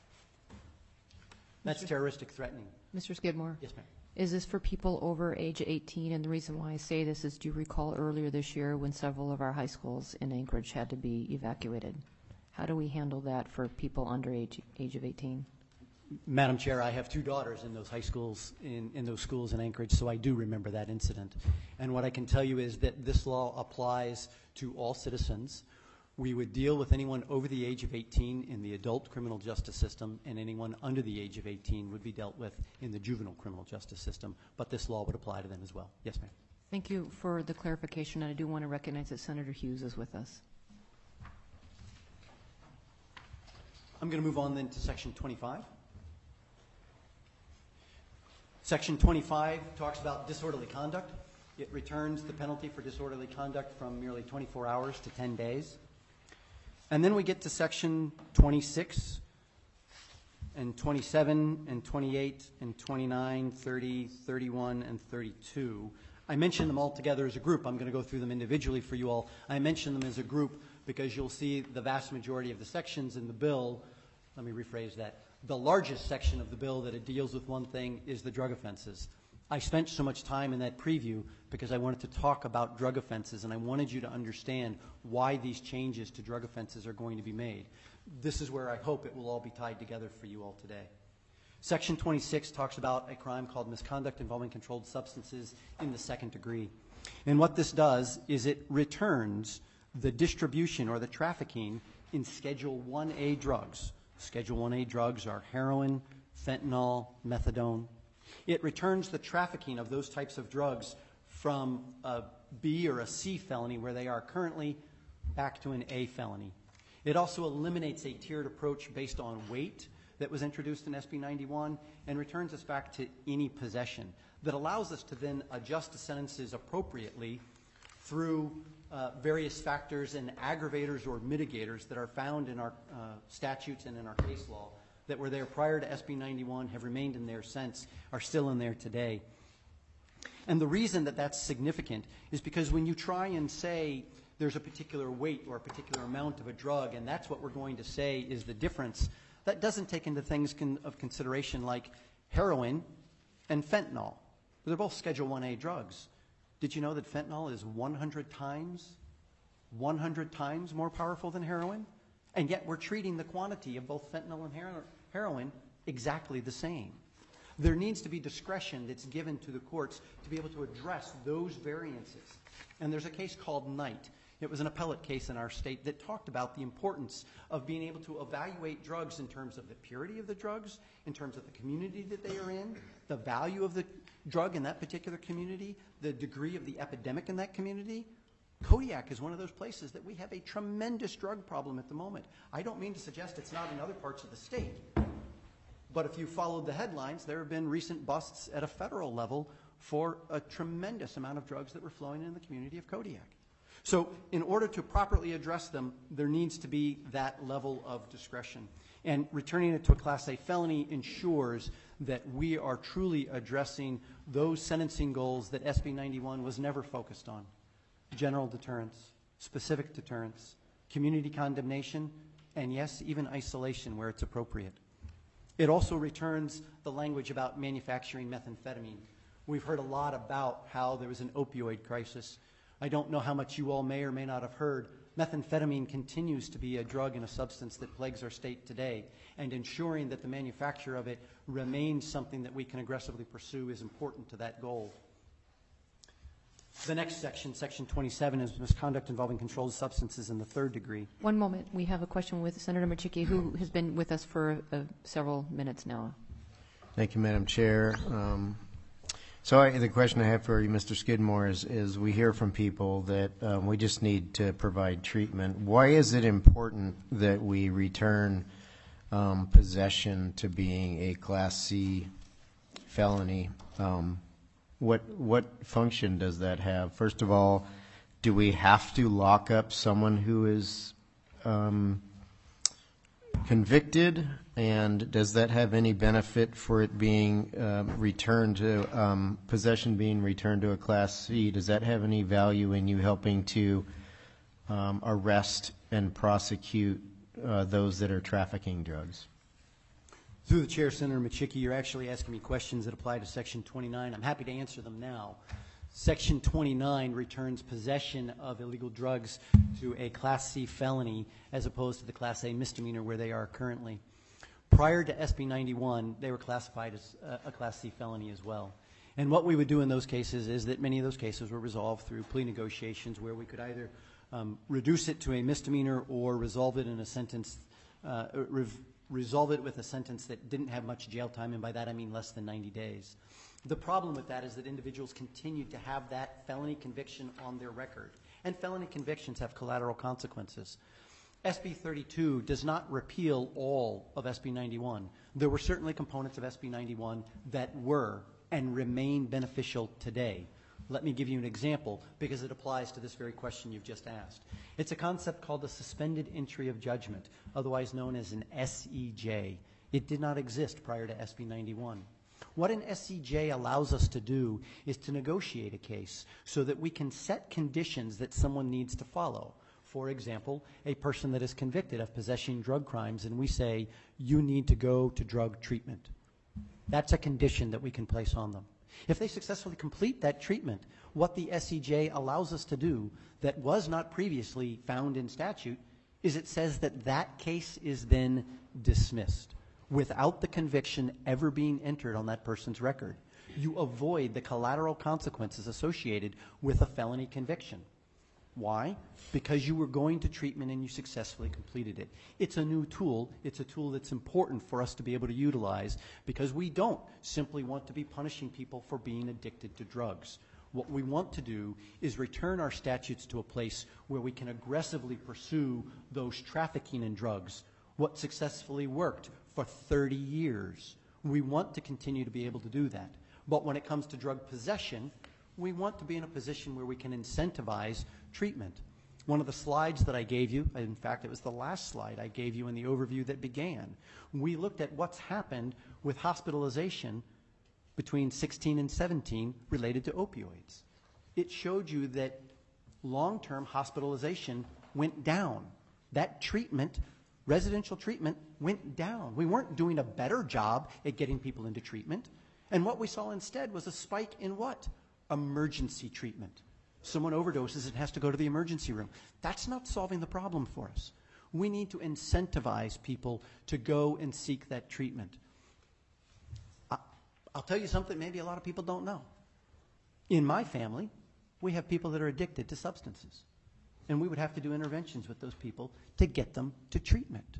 That's terroristic threatening. Mr. Skidmore? Yes, ma'am. Is this for people over age 18? And the reason why I say this is, do you recall earlier this year when several of our high schools in Anchorage had to be evacuated? How do we handle that for people under age of 18? Madam Chair, I have two daughters in those high schools, in those schools in Anchorage, so I do remember that incident. And what I can tell you is that this law applies to all citizens. We would deal with anyone over the age of 18 in the adult criminal justice system, and anyone under the age of 18 would be dealt with in the juvenile criminal justice system, but this law would apply to them as well. Yes, ma'am. Thank you for the clarification, and I do want to recognize that Senator Hughes is with us. I'm going to move on then to Section 25. Section 25 talks about disorderly conduct. It returns the penalty for disorderly conduct from merely 24 hours to 10 days. And then we get to Section 26 and 27 and 28 and 29, 30, 31, and 32. I mentioned them all together as a group. I'm going to go through them individually for you all. I mention them as a group because you'll see the vast majority of the sections in the bill. Let me rephrase that. The largest section of the bill that it deals with one thing is the drug offenses. I spent so much time in that preview because I wanted to talk about drug offenses, and I wanted you to understand why these changes to drug offenses are going to be made. This is where I hope it will all be tied together for you all today. Section 26 talks about a crime called misconduct involving controlled substances in the second degree. And what this does is it returns the distribution or the trafficking in Schedule 1A drugs. Schedule 1A drugs are heroin, fentanyl, methadone, It returns the trafficking of those types of drugs from a B or a C felony where they are currently back to an A felony. It also eliminates a tiered approach based on weight that was introduced in SB 91 and returns us back to any possession that allows us to then adjust the sentences appropriately through various factors and aggravators or mitigators that are found in our statutes and in our case law that were there prior to SB 91, have remained in there since, are still in there today. And the reason that that's significant is because when you try and say there's a particular weight or a particular amount of a drug, and that's what we're going to say is the difference, that doesn't take into things of consideration like heroin and fentanyl. They're both Schedule 1A drugs. Did you know that fentanyl is 100 times more powerful than heroin? And yet we're treating the quantity of both fentanyl and heroin exactly the same. There needs to be discretion that's given to the courts to be able to address those variances. And there's a case called Knight. It was an appellate case in our state that talked about the importance of being able to evaluate drugs in terms of the purity of the drugs, in terms of the community that they are in, the value of the drug in that particular community, the degree of the epidemic in that community. Kodiak is one of those places that we have a tremendous drug problem at the moment. I don't mean to suggest it's not in other parts of the state, but if you followed the headlines, there have been recent busts at a federal level for a tremendous amount of drugs that were flowing in the community of Kodiak. So in order to properly address them, there needs to be that level of discretion. And returning it to a Class A felony ensures that we are truly addressing those sentencing goals that SB 91 was never focused on. General deterrence, specific deterrence, community condemnation, and yes, even isolation where it's appropriate. It also returns the language about manufacturing methamphetamine. We've heard a lot about how there was an opioid crisis. I don't know how much you all may or may not have heard. Methamphetamine continues to be a drug and a substance that plagues our state today, and ensuring that the manufacture of it remains something that we can aggressively pursue is important to that goal. The next section, Section 27, is misconduct involving controlled substances in the third degree. One moment. We have a question with Senator Machicki, who has been with us for several minutes now. Thank you, Madam Chair. The question I have for you, Mr. Skidmore, is we hear from people that we just need to provide treatment. Why is it important that we return possession to being a Class C felony? What function does that have? First of all, do we have to lock up someone who is convicted? And does that have any benefit for it being returned to, possession being returned to a Class C? Does that have any value in you helping to arrest and prosecute those that are trafficking drugs? Through the chair, Senator Machicki, you're actually asking me questions that apply to Section 29. I'm happy to answer them now. Section 29 returns possession of illegal drugs to a Class C felony as opposed to the Class A misdemeanor where they are currently. Prior to SB 91, they were classified as a Class C felony as well. And what we would do in those cases is that many of those cases were resolved through plea negotiations where we could either reduce it to a misdemeanor or resolve it in a sentence, resolve it with a sentence that didn't have much jail time, and by that I mean less than 90 days. The problem with that is that individuals continue to have that felony conviction on their record, and felony convictions have collateral consequences. SB 32 does not repeal all of SB 91. There were certainly components of SB 91 that were and remain beneficial today. Let me give you an example because it applies to this very question you've just asked. It's a concept called the suspended entry of judgment, otherwise known as an SEJ. It did not exist prior to SB 91. What an SEJ allows us to do is to negotiate a case so that we can set conditions that someone needs to follow. For example, a person that is convicted of possessing drug crimes, and we say, you need to go to drug treatment. That's a condition that we can place on them. If they successfully complete that treatment, what the SEJ allows us to do that was not previously found in statute is it says that that case is then dismissed without the conviction ever being entered on that person's record. You avoid the collateral consequences associated with a felony conviction. Why? Because you were going to treatment and you successfully completed it. It's a new tool. It's a tool that's important for us to be able to utilize because we don't simply want to be punishing people for being addicted to drugs. What we want to do is return our statutes to a place where we can aggressively pursue those trafficking in drugs, what successfully worked for 30 years. We want to continue to be able to do that. But when it comes to drug possession, we want to be in a position where we can incentivize treatment. One of the slides that I gave you, in fact, it was the last slide I gave you in the overview that began, we looked at what's happened with hospitalization between 16 and 17 related to opioids. It showed you that long-term hospitalization went down. That treatment, residential treatment, went down. We weren't doing a better job at getting people into treatment. And what we saw instead was a spike in what? Emergency treatment. Someone overdoses and has to go to the emergency room. That's not solving the problem for us. We need to incentivize people to go and seek that treatment. I'll tell you something maybe a lot of people don't know. In my family, we have people that are addicted to substances. And we would have to do interventions with those people to get them to treatment.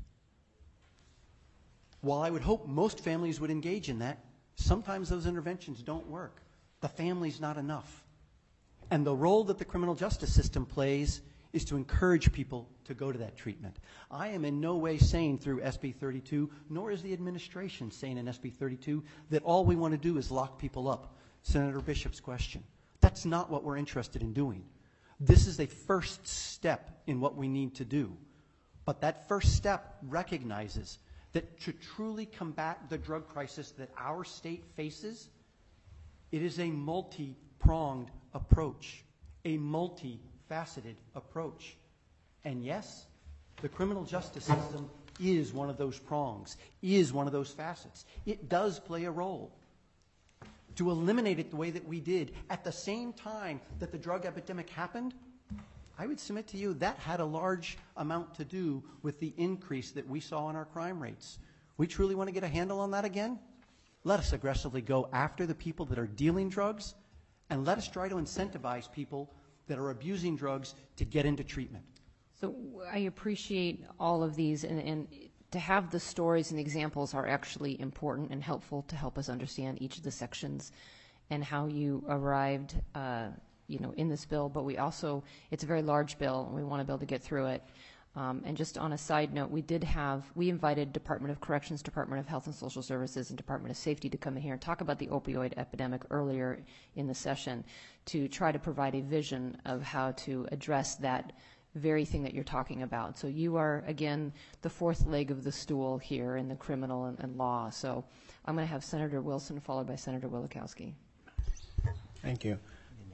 While I would hope most families would engage in that, sometimes those interventions don't work. The family's not enough. And the role that the criminal justice system plays is to encourage people to go to that treatment. I am in no way saying through SB 32, nor is the administration saying in SB 32, that all we want to do is lock people up. Senator Bishop's question. That's not what we're interested in doing. This is a first step in what we need to do. But that first step recognizes that to truly combat the drug crisis that our state faces, it is a multi-pronged approach, a multifaceted approach. And yes, the criminal justice system is one of those prongs, is one of those facets. It does play a role. To eliminate it the way that we did at the same time that the drug epidemic happened, I would submit to you that had a large amount to do with the increase that we saw in our crime rates. We truly want to get a handle on that again? Let us aggressively go after the people that are dealing drugs, and let us try to incentivize people that are abusing drugs to get into treatment. So I appreciate all of these, and to have the stories and examples are actually important and helpful to help us understand each of the sections and how you arrived in this bill. But we also, it's a very large bill, and we want to be able to get through it. And just on a side note, we invited Department of Corrections, Department of Health and Social Services, and Department of Safety to come in here and talk about the opioid epidemic earlier in the session to try to provide a vision of how to address that very thing that you're talking about. So you are, again, the fourth leg of the stool here in the criminal and law. So I'm going to have Senator Wilson followed by Senator Wielechowski. Thank you.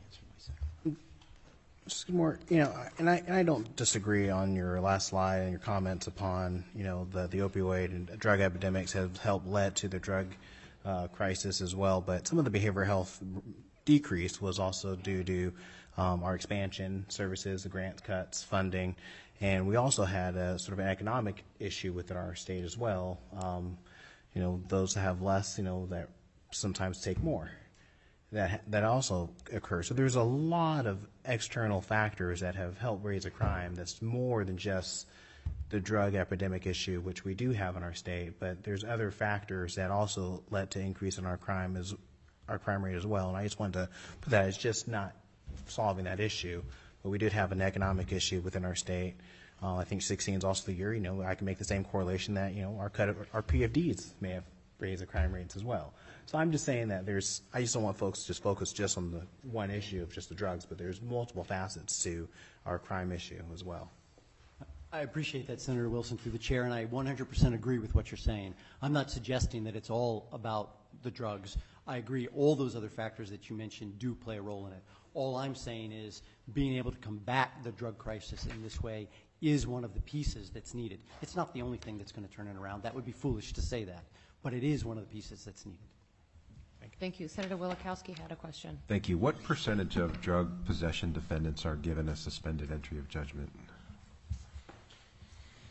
Mr. Skidmore, and I don't disagree on your last slide and your comments upon, the opioid and drug epidemics have led to the drug crisis as well. But some of the behavioral health decrease was also due to our expansion services, the grant cuts, funding, and we also had a sort of an economic issue within our state as well. Those that have less, that sometimes take more. That also occurs. So there's a lot of external factors that have helped raise a crime that's more than just the drug epidemic issue, which we do have in our state, but there's other factors that also led to increase in our crime rate as well. And I just wanted to put that as just not solving that issue, but we did have an economic issue within our state. I think 16 is also the year, I can make the same correlation that, our PFDs may have raised the crime rates as well. So I'm just saying that I just don't want folks to just focus just on the one issue of just the drugs, but there's multiple facets to our crime issue as well. I appreciate that, Senator Wilson, through the chair, and I 100% agree with what you're saying. I'm not suggesting that it's all about the drugs. I agree all those other factors that you mentioned do play a role in it. All I'm saying is being able to combat the drug crisis in this way is one of the pieces that's needed. It's not the only thing that's going to turn it around. That would be foolish to say that, but it is one of the pieces that's needed. Thank you. Senator Wielechowski had a question. Thank you. What percentage of drug possession defendants are given a suspended entry of judgment?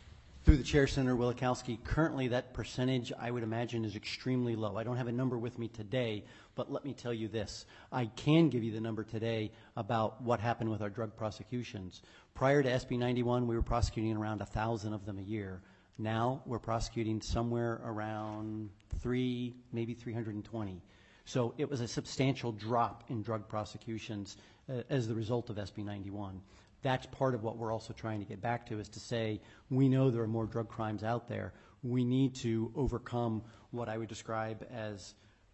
Through the chair, Senator Wielechowski, currently that percentage, I would imagine, is extremely low. I don't have a number with me today, but let me tell you this. I can give you the number today about what happened with our drug prosecutions. Prior to SB 91, we were prosecuting around 1,000 of them a year. Now we're prosecuting somewhere around 3, maybe 320. So it was a substantial drop in drug prosecutions as the result of SB 91. That's part of what we're also trying to get back to, is to say, we know there are more drug crimes out there. We need to overcome what I would describe as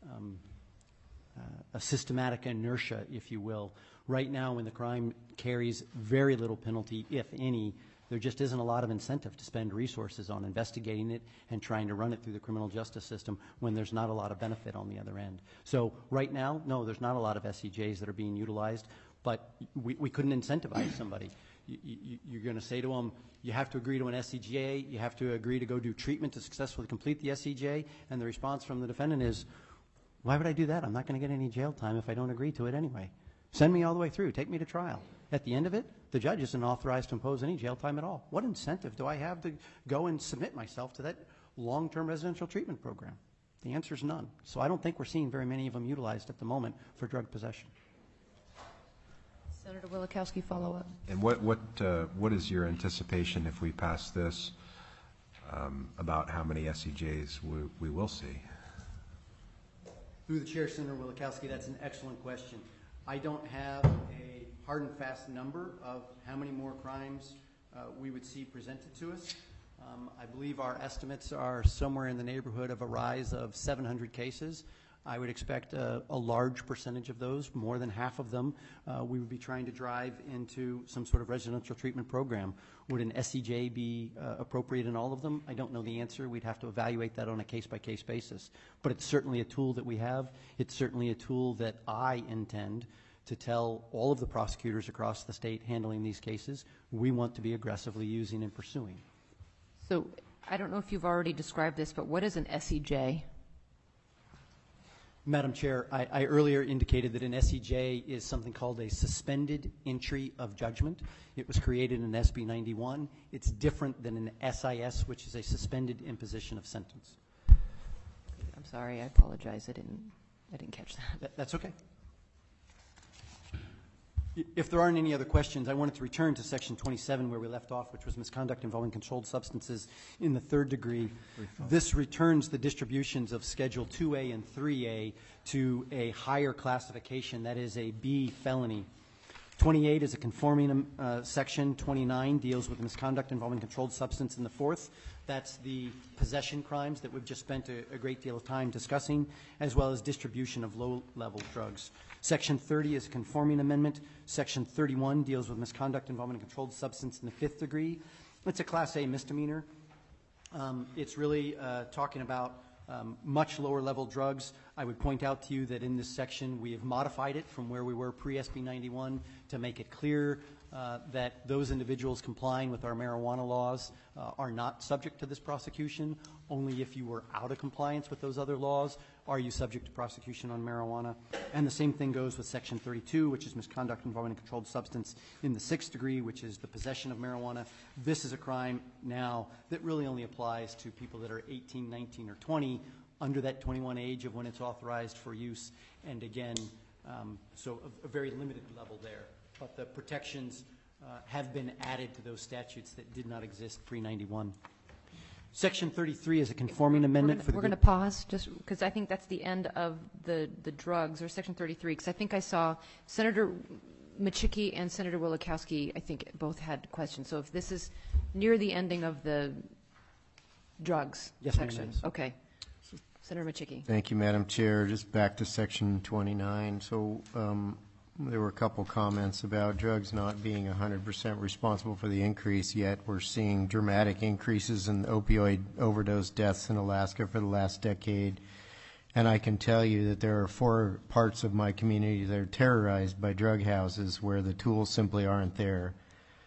a systematic inertia, if you will. Right now, when the crime carries very little penalty, if any, there just isn't a lot of incentive to spend resources on investigating it and trying to run it through the criminal justice system when there's not a lot of benefit on the other end. So right now, no, there's not a lot of SCJs that are being utilized, but we couldn't incentivize somebody. You're going to say to them, you have to agree to an SCJ, you have to agree to go do treatment to successfully complete the SCJ, and the response from the defendant is, why would I do that? I'm not going to get any jail time if I don't agree to it anyway. Send me all the way through. Take me to trial. At the end of it, the judge isn't authorized to impose any jail time at all. What incentive do I have to go and submit myself to that long-term residential treatment program? The answer is none. So I don't think we're seeing very many of them utilized at the moment for drug possession. Senator Wielechowski, follow up. And what is your anticipation if we pass this about how many SCJs we will see? Through the chair, Senator Wielechowski, that's an excellent question. I don't have a hard and fast number of how many more crimes we would see presented to us. I believe our estimates are somewhere in the neighborhood of a rise of 700 cases. I would expect a large percentage of those, more than half of them, we would be trying to drive into some sort of residential treatment program. Would an SCJ be appropriate in all of them? I don't know the answer. We'd have to evaluate that on a case-by-case basis. But it's certainly a tool that we have. It's certainly a tool that I intend to tell all of the prosecutors across the state handling these cases we want to be aggressively using and pursuing. So I don't know if you've already described this, but what is an SCJ? Madam Chair, I earlier indicated that an SCJ is something called a suspended entry of judgment. It was created in SB 91. It's different than an SIS, which is a suspended imposition of sentence. I'm sorry, I apologize. I didn't catch that. That's okay. If there aren't any other questions, I wanted to return to Section 27 where we left off, which was misconduct involving controlled substances in the third degree. This returns the distributions of Schedule 2A and 3A to a higher classification, that is a B felony. 28 is a conforming section. 29 deals with misconduct involving controlled substance in the fourth. That's the possession crimes that we've just spent a great deal of time discussing, as well as distribution of low-level drugs. Section 30 is a conforming amendment. Section 31 deals with misconduct involving a controlled substance in the fifth degree. It's a Class A misdemeanor. It's really talking about much lower-level drugs. I would point out to you that in this section we have modified it from where we were pre-SB 91 to make it clear that those individuals complying with our marijuana laws are not subject to this prosecution. Only if you were out of compliance with those other laws are you subject to prosecution on marijuana. And the same thing goes with Section 32, which is misconduct involving a controlled substance in the sixth degree, which is the possession of marijuana. This is a crime now that really only applies to people that are 18, 19, or 20, under that 21 age of when it's authorized for use. And again, so a very limited level there. But the protections have been added to those statutes that did not exist pre-91. Section 33 is a conforming amendment for the... We're going to pause just because I think that's the end of the drugs, or Section 33, because I think I saw Senator Micciche and Senator Wielechowski, I think, both had questions. So if this is near the ending of the drugs section. Yes. Okay. Senator Micciche. Thank you, Madam Chair. Just back to Section 29. So there were a couple comments about drugs not being 100% responsible for the increase, yet we're seeing dramatic increases in opioid overdose deaths in Alaska for the last decade. And I can tell you that there are 4 parts of my community that are terrorized by drug houses where the tools simply aren't there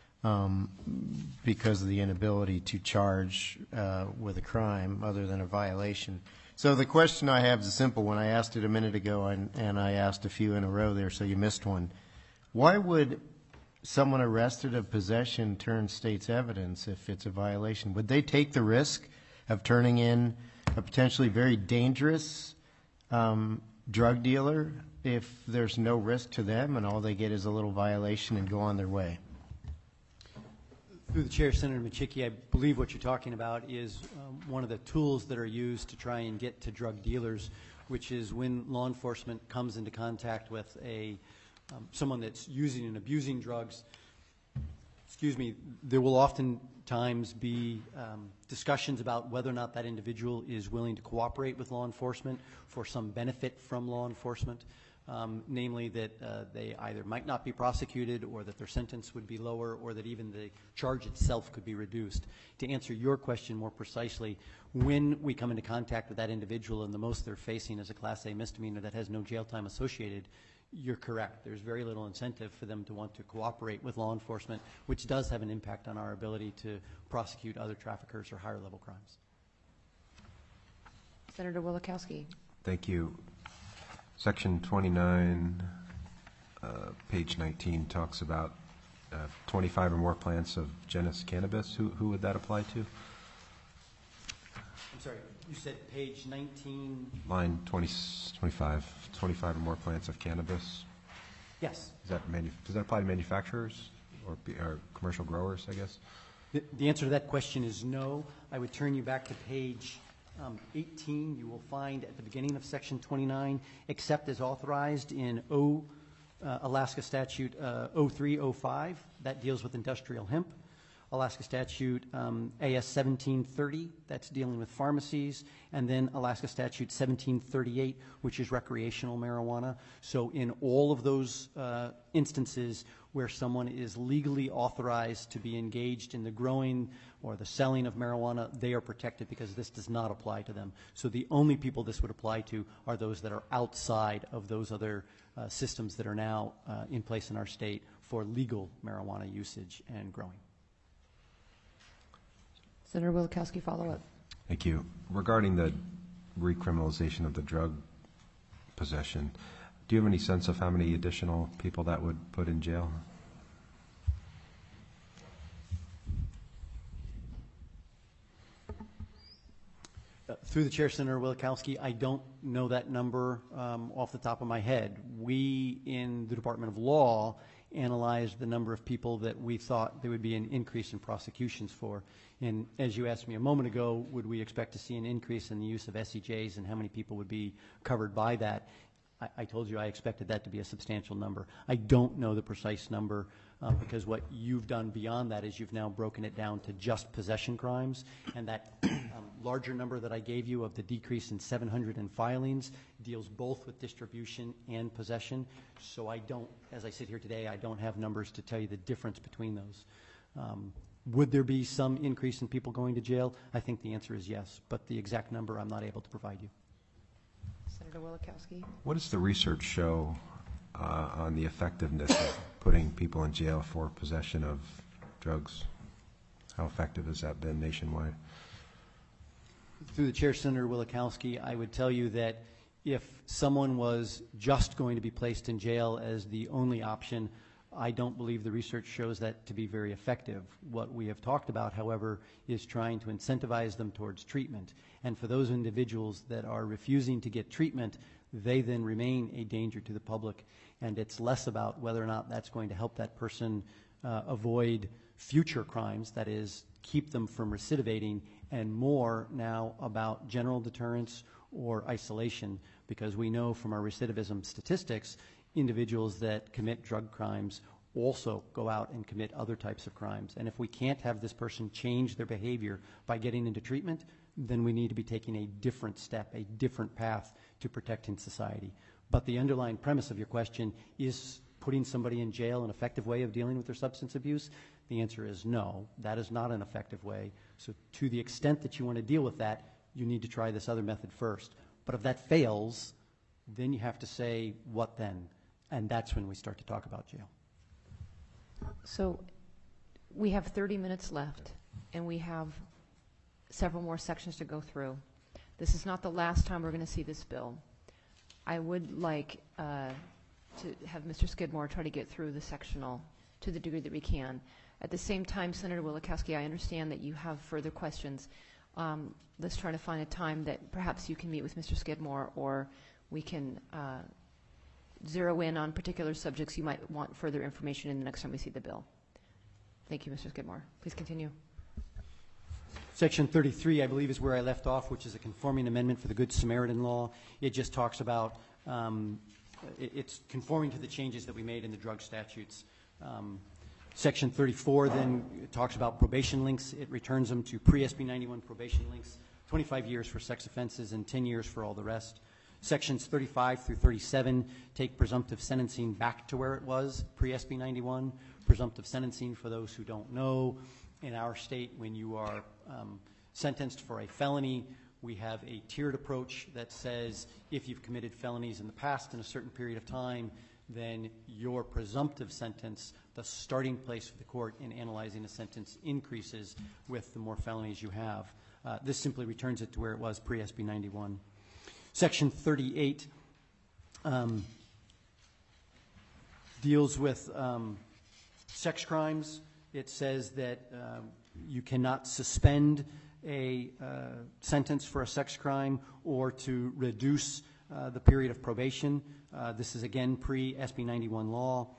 because of the inability to charge with a crime other than a violation. So the question I have is a simple one. I asked it a minute ago, and I asked a few in a row there, so you missed one. Why would someone arrested of possession turns state's evidence if it's a violation? Would they take the risk of turning in a potentially very dangerous drug dealer if there's no risk to them and all they get is a little violation and go on their way? Through the chair, Senator Machicki, I believe what you're talking about is one of the tools that are used to try and get to drug dealers, which is when law enforcement comes into contact with someone that's using and abusing drugs. Excuse me, there will oftentimes be discussions about whether or not that individual is willing to cooperate with law enforcement for some benefit from law enforcement, namely that they either might not be prosecuted or that their sentence would be lower or that even the charge itself could be reduced. To answer your question more precisely, when we come into contact with that individual and the most they're facing is a Class A misdemeanor that has no jail time associated, you're correct. There's very little incentive for them to want to cooperate with law enforcement, which does have an impact on our ability to prosecute other traffickers or higher level crimes. Senator Wielechowski. Thank you. Section 29, page 19, talks about 25 or more plants of genus cannabis. Who would that apply to? I'm sorry, you said page 19? Line 25 or more plants of cannabis. Yes. Does that apply to manufacturers or commercial growers, I guess? The answer to that question is no. I would turn you back to page 18. You will find at the beginning of section 29, except as authorized in Alaska Statute 0305, that deals with industrial hemp. Alaska Statute AS 1730, that's dealing with pharmacies, and then Alaska Statute 1738, which is recreational marijuana. So in all of those instances where someone is legally authorized to be engaged in the growing or the selling of marijuana, they are protected because this does not apply to them. So the only people this would apply to are those that are outside of those other systems that are now in place in our state for legal marijuana usage and growing. Senator Wielechowski, follow up. Thank you. Regarding the recriminalization of the drug possession, do you have any sense of how many additional people that would put in jail? Through the chair, Senator Wielechowski, I don't know that number off the top of my head. We in the Department of Law analyzed the number of people that we thought there would be an increase in prosecutions for. And as you asked me a moment ago, would we expect to see an increase in the use of SEJs and how many people would be covered by that? I told you I expected that to be a substantial number. I don't know the precise number because what you've done beyond that is you've now broken it down to just possession crimes, and that larger number that I gave you of the decrease in 700 in filings deals both with distribution and possession. So I don't, as I sit here today, I don't have numbers to tell you the difference between those. Would there be some increase in people going to jail? I think the answer is yes, but the exact number I'm not able to provide you. Senator Wielechowski. What does the research show on the effectiveness of putting people in jail for possession of drugs? How effective has that been nationwide? Through the chair, Senator Wielechowski, I would tell you that if someone was just going to be placed in jail as the only option, I don't believe the research shows that to be very effective. What we have talked about, however, is trying to incentivize them towards treatment. And for those individuals that are refusing to get treatment, they then remain a danger to the public. And it's less about whether or not that's going to help that person avoid future crimes, that is, keep them from recidivating, and more now about general deterrence or isolation, because we know from our recidivism statistics, individuals that commit drug crimes also go out and commit other types of crimes. And if we can't have this person change their behavior by getting into treatment, then we need to be taking a different step, a different path to protecting society. But the underlying premise of your question, is putting somebody in jail an effective way of dealing with their substance abuse? The answer is no, that is not an effective way. So to the extent that you want to deal with that, you need to try this other method first. But if that fails, then you have to say, what then? And that's when we start to talk about jail. So we have 30 minutes left, and we have several more sections to go through. This is not the last time we're going to see this bill. I would like to have Mr. Skidmore try to get through the sectional to the degree that we can. At the same time, Senator Wielechowski, I understand that you have further questions. Let's try to find a time that perhaps you can meet with Mr. Skidmore, or we can zero in on particular subjects you might want further information in the next time we see the bill. Thank you, Mr. Skidmore. Please continue. Section 33, I believe, is where I left off, which is a conforming amendment for the Good Samaritan law. It just talks about, it's conforming to the changes that we made in the drug statutes. Section 34 then talks about probation links. It returns them to pre-SB 91 probation links, 25 years for sex offenses and 10 years for all the rest. Sections 35 through 37 take presumptive sentencing back to where it was pre-SB 91. Presumptive sentencing, for those who don't know, in our state, when you are sentenced for a felony, we have a tiered approach that says if you've committed felonies in the past in a certain period of time, then your presumptive sentence, the starting place for the court in analyzing a sentence, increases with the more felonies you have. This simply returns it to where it was pre-SB 91. Section 38 deals with sex crimes. It says that you cannot suspend a sentence for a sex crime or to reduce the period of probation. This is, again, pre-SB 91 law.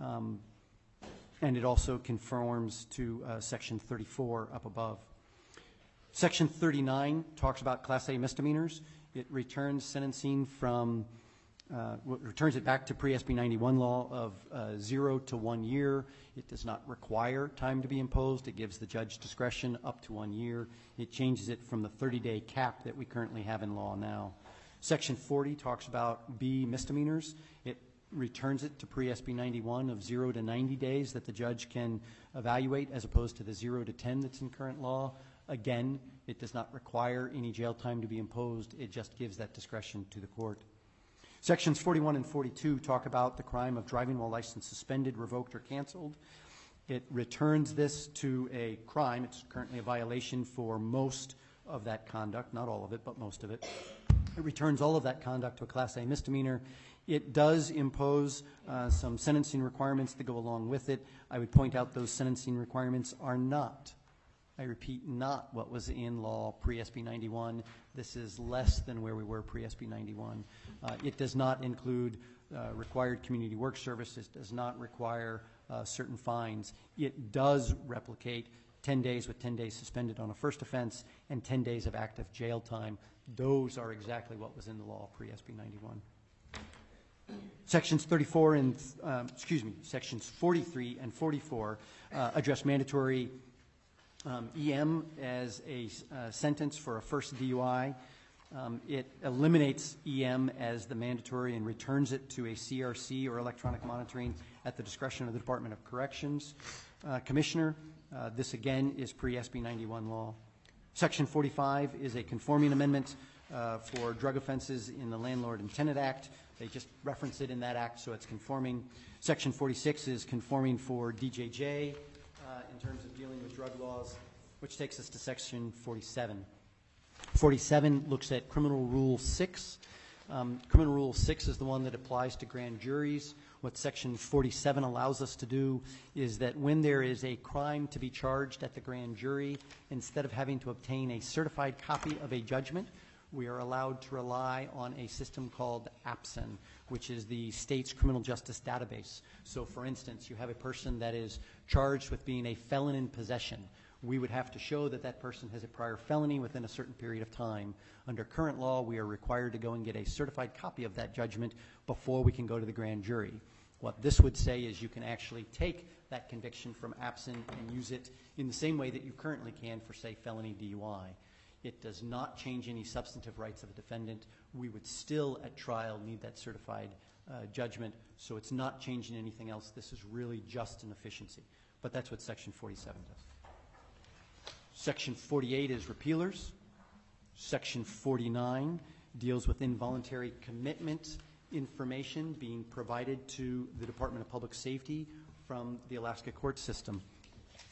And it also conforms to Section 34 up above. Section 39 talks about Class A misdemeanors. It returns sentencing from, returns it back to pre-SB 91 law of 0 to 1 year. It does not require time to be imposed. It gives the judge discretion up to 1 year. It changes it from the 30-day cap that we currently have in law now. Section 40 talks about B misdemeanors. It returns it to pre-SB 91 of 0 to 90 days that the judge can evaluate, as opposed to the 0 to 10 that's in current law. Again, it does not require any jail time to be imposed. It just gives that discretion to the court. Sections 41 and 42 talk about the crime of driving while license suspended, revoked, or canceled. It returns this to a crime. It's currently a violation for most of that conduct, not all of it, but most of it. It returns all of that conduct to a Class A misdemeanor. It does impose some sentencing requirements that go along with it. I would point out those sentencing requirements are not, I repeat, not what was in law pre-SB 91. This is less than where we were pre-SB 91. It does not include required community work services. It does not require certain fines. It does replicate 10 days with 10 days suspended on a first offense and 10 days of active jail time. Those are exactly what was in the law pre-SB 91. Sections 34 and, sections 43 and 44 address mandatory EM as a sentence for a first DUI. It eliminates EM as the mandatory and returns it to a CRC, or electronic monitoring, at the discretion of the Department of Corrections Commissioner. This, again, is pre-SB 91 law. Section 45 is a conforming amendment for drug offenses in the Landlord and Tenant Act. They just reference it in that act, so it's conforming. Section 46 is conforming for DJJ in terms of dealing with drug laws, which takes us to Section 47. 47 looks at Criminal Rule 6. Criminal Rule 6 is the one that applies to grand juries. What Section 47 allows us to do is that when there is a crime to be charged at the grand jury, instead of having to obtain a certified copy of a judgment, we are allowed to rely on a system called APSIN, which is the state's criminal justice database. So, for instance, you have a person that is charged with being a felon in possession. We would have to show that that person has a prior felony within a certain period of time. Under current law, we are required to go and get a certified copy of that judgment before we can go to the grand jury. What this would say is you can actually take that conviction from APSIN and use it in the same way that you currently can for, say, felony DUI. It does not change any substantive rights of the defendant. We would still, at trial, need that certified judgment, so it's not changing anything else. This is really just an efficiency. But that's what Section 47 does. Section 48 is repealers. Section 49 deals with involuntary commitment information being provided to the Department of Public Safety from the Alaska court system.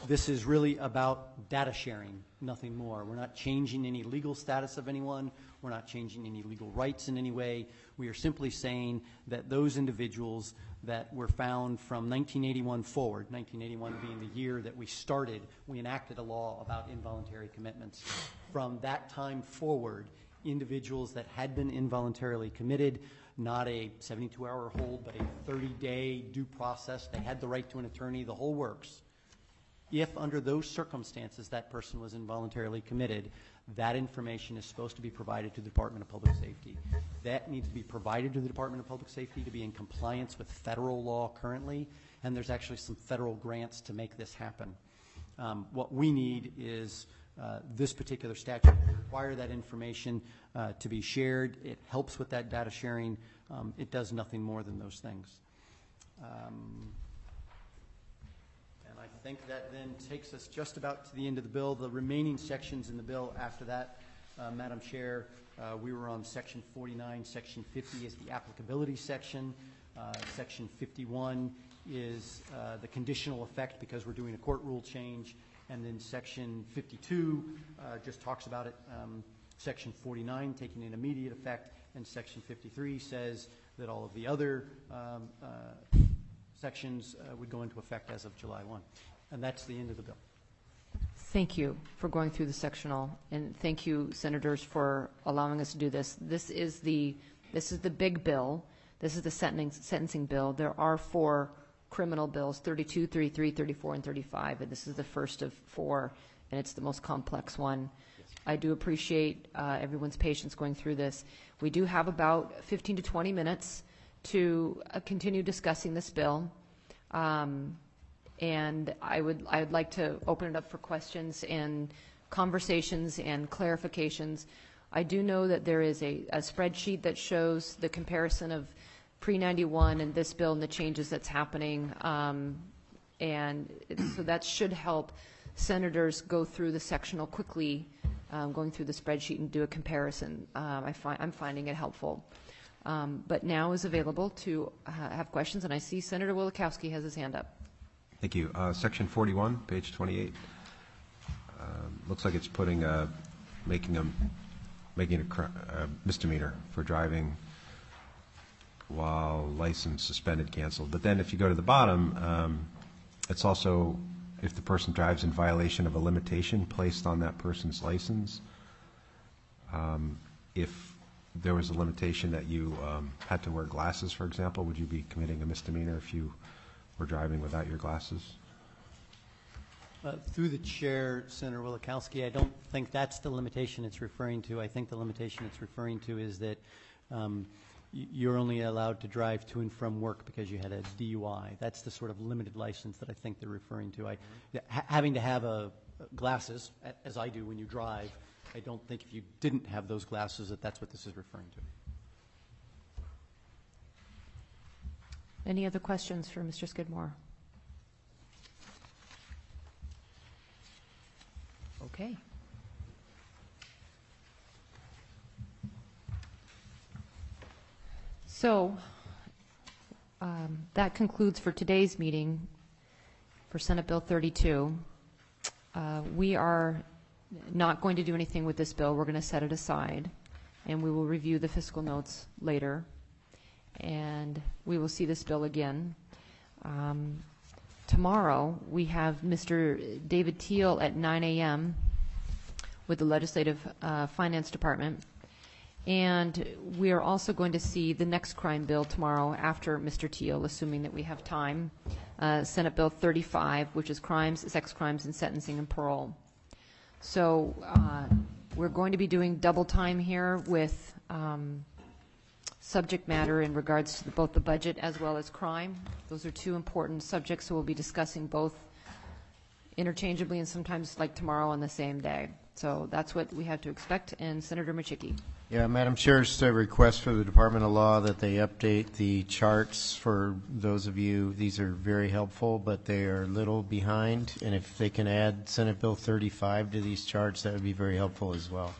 This is really about data sharing, nothing more. We're not changing any legal status of anyone. We're not changing any legal rights in any way. We are simply saying that those individuals that were found from 1981 forward, 1981 being the year that we enacted a law about involuntary commitments. From that time forward, individuals that had been involuntarily committed, not a 72-hour hold, but a 30-day due process, they had the right to an attorney, the whole works. If under those circumstances that person was involuntarily committed, that information is supposed to be provided to the Department of Public Safety. That needs to be provided to the Department of Public Safety to be in compliance with federal law currently, and there's actually some federal grants to make this happen. What we need is this particular statute to require that information to be shared. It helps with that data sharing. It does nothing more than those things. And I think that then takes us just about to the end of the bill. The remaining sections in the bill after that, Madam Chair, we were on Section 49. Section 50 is the applicability section. Section 51 is the conditional effect because we're doing a court rule change. And then Section 52 just talks about it. Section 49 taking an immediate effect. And Section 53 says that all of the other sections would go into effect as of July 1. And that's the end of the bill. Thank you for going through the sectional, and thank you, senators, for allowing us to do this. This is the big bill. This is the sentencing bill. There are 4 criminal bills, 32, 33, 34, and 35, and this is the first of 4, and it's the most complex one. I do appreciate everyone's patience going through this. We do have about 15 to 20 minutes to continue discussing this bill. And I'd like to open it up for questions and conversations and clarifications. I do know that there is a spreadsheet that shows the comparison of pre-91 and this bill and the changes that's happening. And so that should help senators go through the sectional quickly, going through the spreadsheet and do a comparison. I'm finding it helpful. But now is available to have questions, and I see Senator Wielechowski has his hand up. Thank you. Section 41, page 28. Looks like it's making a misdemeanor for driving while license suspended, canceled. But then if you go to the bottom, it's also if the person drives in violation of a limitation placed on that person's license. If there was a limitation that you had to wear glasses, for example, would you be committing a misdemeanor if you were driving without your glasses? Through the chair, Senator Wielechowski, I don't think that's the limitation it's referring to. I think the limitation it's referring to is that you're only allowed to drive to and from work because you had a DUI. That's the sort of limited license that I think they're referring to. Having to have glasses, as I do when you drive, I don't think if you didn't have those glasses that's what this is referring to. Any other questions for Mr. Skidmore? Okay. So that concludes for today's meeting for Senate Bill 32. We are not going to do anything with this bill. We're going to set it aside, and we will review the fiscal notes later, and we will see this bill again. Tomorrow, we have Mr. David Teal at 9 a.m. with the Legislative Finance Department. And we are also going to see the next crime bill tomorrow after Mr. Teal, assuming that we have time, Senate Bill 35, which is crimes, sex crimes, and sentencing and parole. So we're going to be doing double time here with subject matter in regards to both the budget as well as crime. Those are 2 important subjects, so we'll be discussing both interchangeably and sometimes like tomorrow on the same day. So that's what we have to expect. And Senator Machicki. Yeah, Madam Chair, just a request for the Department of Law that they update the charts for those of you. These are very helpful, but they are a little behind. And if they can add Senate Bill 35 to these charts, that would be very helpful as well.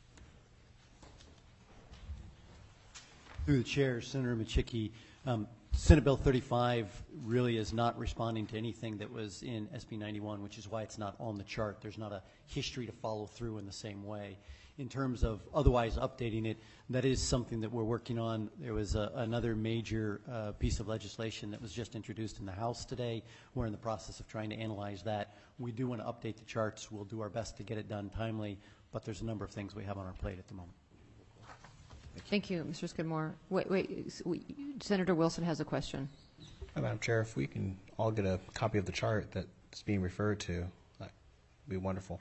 Through the chair, Senator Machicki, Senate Bill 35 really is not responding to anything that was in SB 91, which is why it's not on the chart. There's not a history to follow through in the same way. In terms of otherwise updating it, that is something that we're working on. There was another major piece of legislation that was just introduced in the House today. We're in the process of trying to analyze that. We do want to update the charts. We'll do our best to get it done timely, but there's a number of things we have on our plate at the moment. Thank you, Mr. Skidmore. Senator Wilson has a question. Madam Chair, if we can all get a copy of the chart that's being referred to, that'd be wonderful.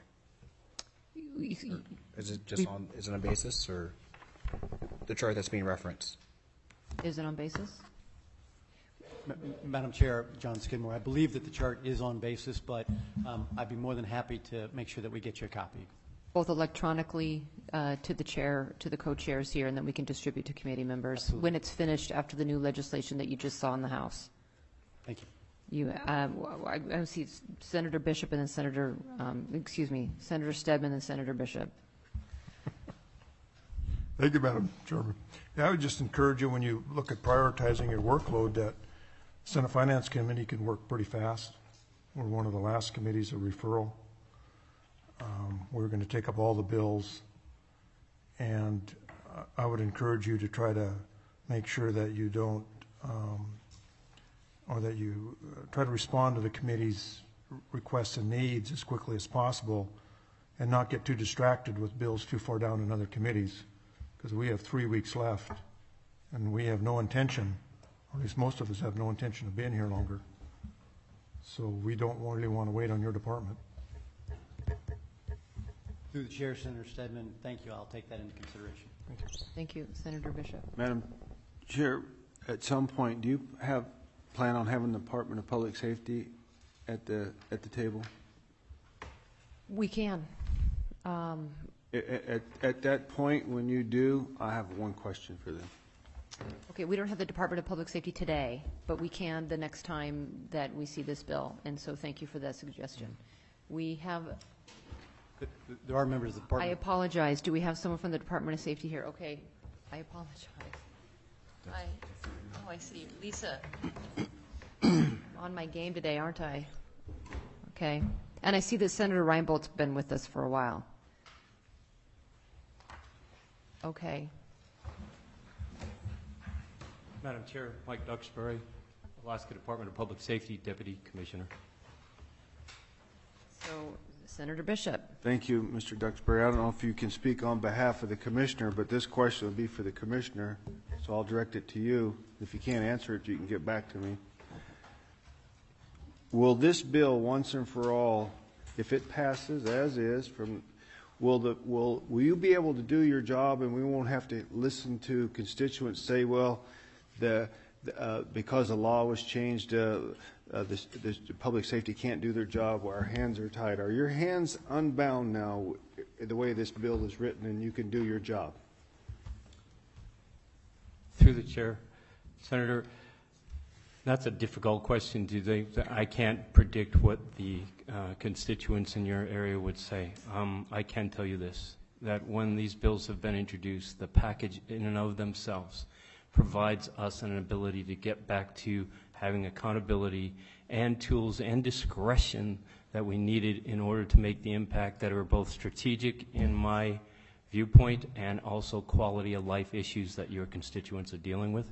Is it just is it on basis or the chart that's being referenced? Is it on basis? Madam Chair, John Skidmore, I believe that the chart is on basis, but I'd be more than happy to make sure that we get you a copy. Both electronically to the chair, to the co-chairs here, and then we can distribute to committee members when it's finished after the new legislation that you just saw in the House. Thank you. I see Senator Bishop and then Senator Stedman and Senator Bishop. Thank you, Madam Chairman. Yeah, I would just encourage you when you look at prioritizing your workload that Senate Finance Committee can work pretty fast. We're one of the last committees of referral. We're going to take up all the bills, and I would encourage you to try to make sure that you don't, or that you try to respond to the committee's requests and needs as quickly as possible and not get too distracted with bills too far down in other committees, because we have 3 weeks left, and we have no intention, or at least most of us have no intention of being here longer. So we don't really want to wait on your department. Through the chair, Senator Stedman, thank you. I'll take that into consideration. Thank you, Senator Bishop. Madam Chair, at some point, do you plan on having the Department of Public Safety at the table? We can. At that point, when you do, I have one question for them. Okay, we don't have the Department of Public Safety today, but we can the next time that we see this bill, and so thank you for that suggestion. We have... There are members of the I department. apologize. Do we have someone from the Department of Safety here? Okay, I apologize. I see you. Lisa, on my game today, aren't I? Okay. And I see that Senator Reinboldt's been with us for a while. Okay. Madam Chair, Mike Duxbury, Alaska Department of Public Safety Deputy Commissioner. So, Senator Bishop. Thank you, Mr. Duxbury. I don't know if you can speak on behalf of the commissioner, but this question will be for the commissioner, so I'll direct it to you. If you can't answer it, you can get back to me. Will this bill, once and for all, if it passes as is, will you be able to do your job and we won't have to listen to constituents say, well, because the law was changed, the public safety can't do their job, our hands are tied. Are your hands unbound now the way this bill is written and you can do your job? Through the chair, Senator, that's a difficult question. I can't predict what the constituents in your area would say. I can tell you this, that when these bills have been introduced, the package in and of themselves provides us an ability to get back to having accountability and tools and discretion that we needed in order to make the impact that are both strategic in my viewpoint and also quality of life issues that your constituents are dealing with.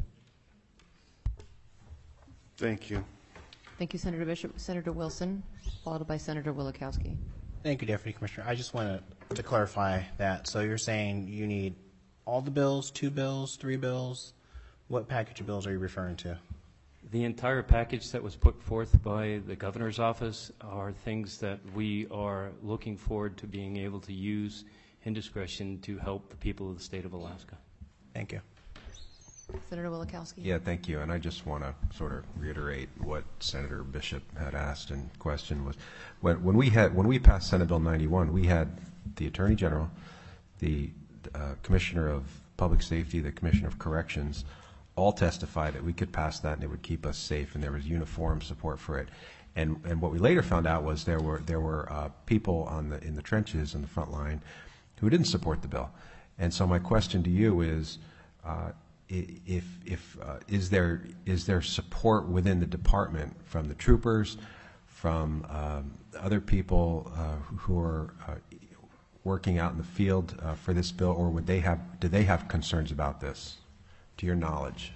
Thank you. Thank you, Senator Bishop. Senator Wilson, followed by Senator Wielechowski. Thank you, Deputy Commissioner. I just wanted to clarify that. So you're saying you need all the bills, 2 bills, 3 bills? What package of bills are you referring to? The entire package that was put forth by the governor's office are things that we are looking forward to being able to use in discretion to help the people of the state of Alaska. Thank you. Senator Wielechowski. Yeah, thank you. And I just want to sort of reiterate what Senator Bishop had asked and question was when we passed Senate Bill 91, we had the Attorney General, the Commissioner of Public Safety, the Commissioner of Corrections, all testify that we could pass that and it would keep us safe, and there was uniform support for it. And what we later found out was there were people in the trenches on the front line who didn't support the bill. And so my question to you is, is there support within the department from the troopers, from other people who are working out in the field for this bill, or do they have concerns about this, to your knowledge?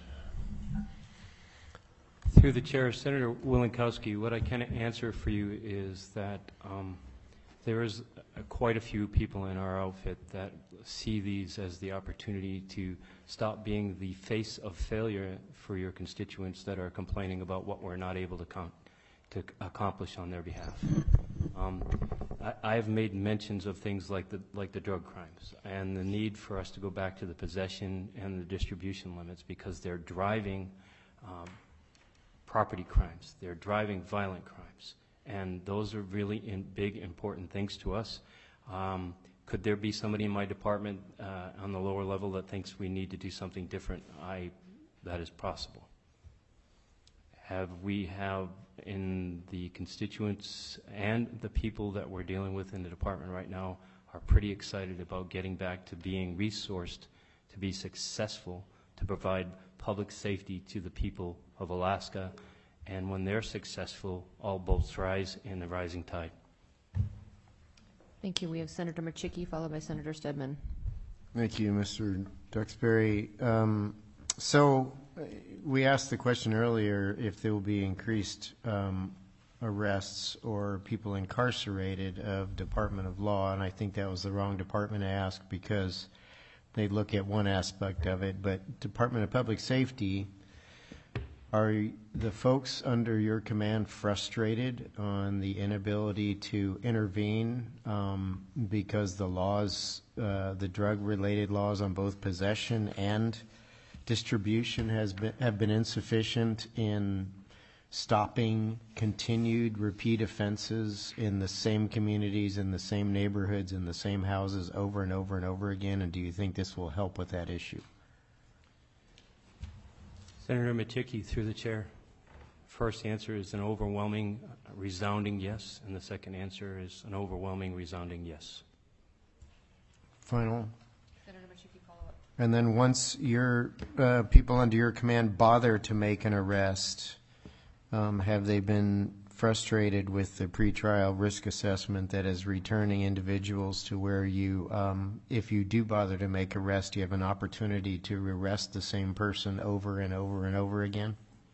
Through the chair, Senator Wielenkowski, what I can answer for you is that there is quite a few people in our outfit that see these as the opportunity to stop being the face of failure for your constituents that are complaining about what we're not able to accomplish on their behalf. I've made mentions of things like the drug crimes and the need for us to go back to the possession and the distribution limits, because they're driving property crimes, they're driving violent crimes, and those are really big, important things to us. Could there be somebody in my department on the lower level that thinks we need to do something different? That is possible. We have in the constituents and the people that we're dealing with in the department right now are pretty excited about getting back to being resourced to be successful, to provide public safety to the people of Alaska, and when they're successful, all boats rise in the rising tide. Thank you. We have Senator Machicki, followed by Senator Stedman. Thank you, Mr. Duxbury. We asked the question earlier if there will be increased arrests or people incarcerated of Department of Law, and I think that was the wrong department to ask, because they look at one aspect of it. But Department of Public Safety, are the folks under your command frustrated on the inability to intervene because the laws, the drug-related laws on both possession and distribution have been insufficient in stopping continued repeat offenses in the same communities, in the same neighborhoods, in the same houses over and over and over again? And do you think this will help with that issue? Senator Machicki, through the chair. First answer is an overwhelming, resounding yes, and the second answer is an overwhelming, resounding yes. Final. Senator Machicki, follow up. And then once your people under your command bother to make an arrest, have they been frustrated with the pretrial risk assessment that is returning individuals to where you, if you do bother to make arrest, you have an opportunity to arrest the same person over and over and over again?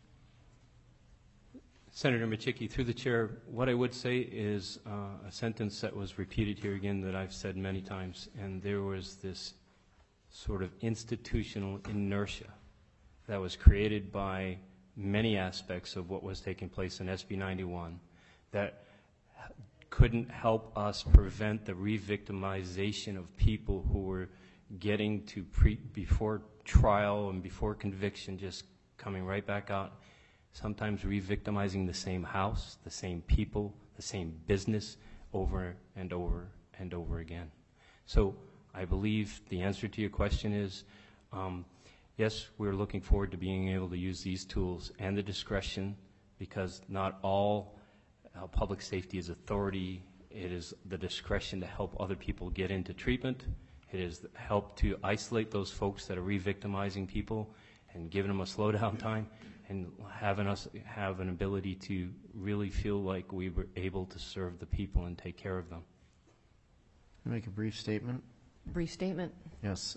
Senator Machicki, through the chair, what I would say is a sentence that was repeated here again that I've said many times, and there was this sort of institutional inertia that was created by many aspects of what was taking place in SB 91 that couldn't help us prevent the re-victimization of people who were getting to before trial and before conviction, just coming right back out, sometimes re-victimizing the same house, the same people, the same business over and over and over again. So I believe the answer to your question is yes, we're looking forward to being able to use these tools and the discretion, because not all public safety is authority. It is the discretion to help other people get into treatment. It is the help to isolate those folks that are re-victimizing people and giving them a slowdown time and having us have an ability to really feel like we were able to serve the people and take care of them. Make a brief statement. Brief statement. Yes.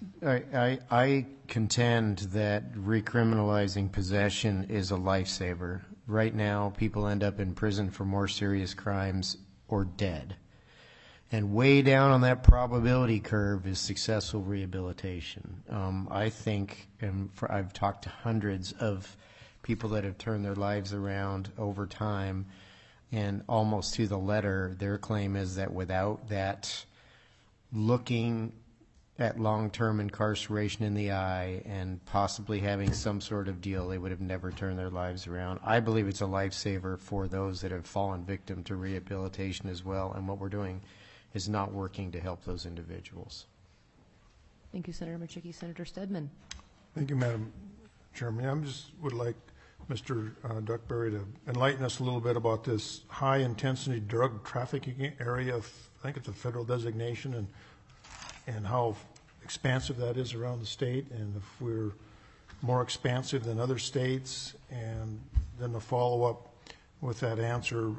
I contend that recriminalizing possession is a lifesaver. Right now, people end up in prison for more serious crimes or dead. And way down on that probability curve is successful rehabilitation. I think, and I've talked to hundreds of people that have turned their lives around over time, and almost to the letter, their claim is that without that looking at long-term incarceration in the eye and possibly having some sort of deal, they would have never turned their lives around. I believe it's a lifesaver for those that have fallen victim to rehabilitation as well, and what we're doing is not working to help those individuals. Thank you, Senator Machicki. Senator Stedman. Thank you, Madam Chairman. I just would like Mr. Duxbury to enlighten us a little bit about this high-intensity drug trafficking area. I think it's a federal designation, and how expansive that is around the state, and if we're more expansive than other states? And then the follow-up with that answer,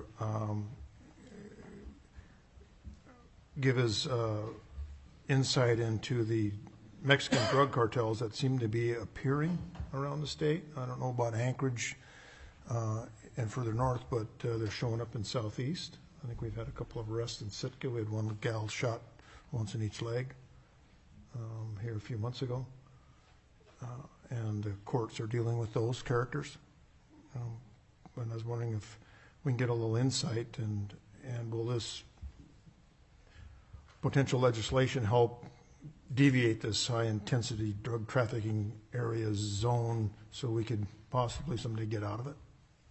give us insight into the Mexican drug cartels that seem to be appearing around the state. I don't know about Anchorage and further north, but they're showing up in southeast. I think we've had a couple of arrests in Sitka. We had one gal shot once in each leg here a few months ago. And the courts are dealing with those characters. And I was wondering if we can get a little insight, and will this potential legislation help deviate this high-intensity drug trafficking area zone so we could possibly someday get out of it?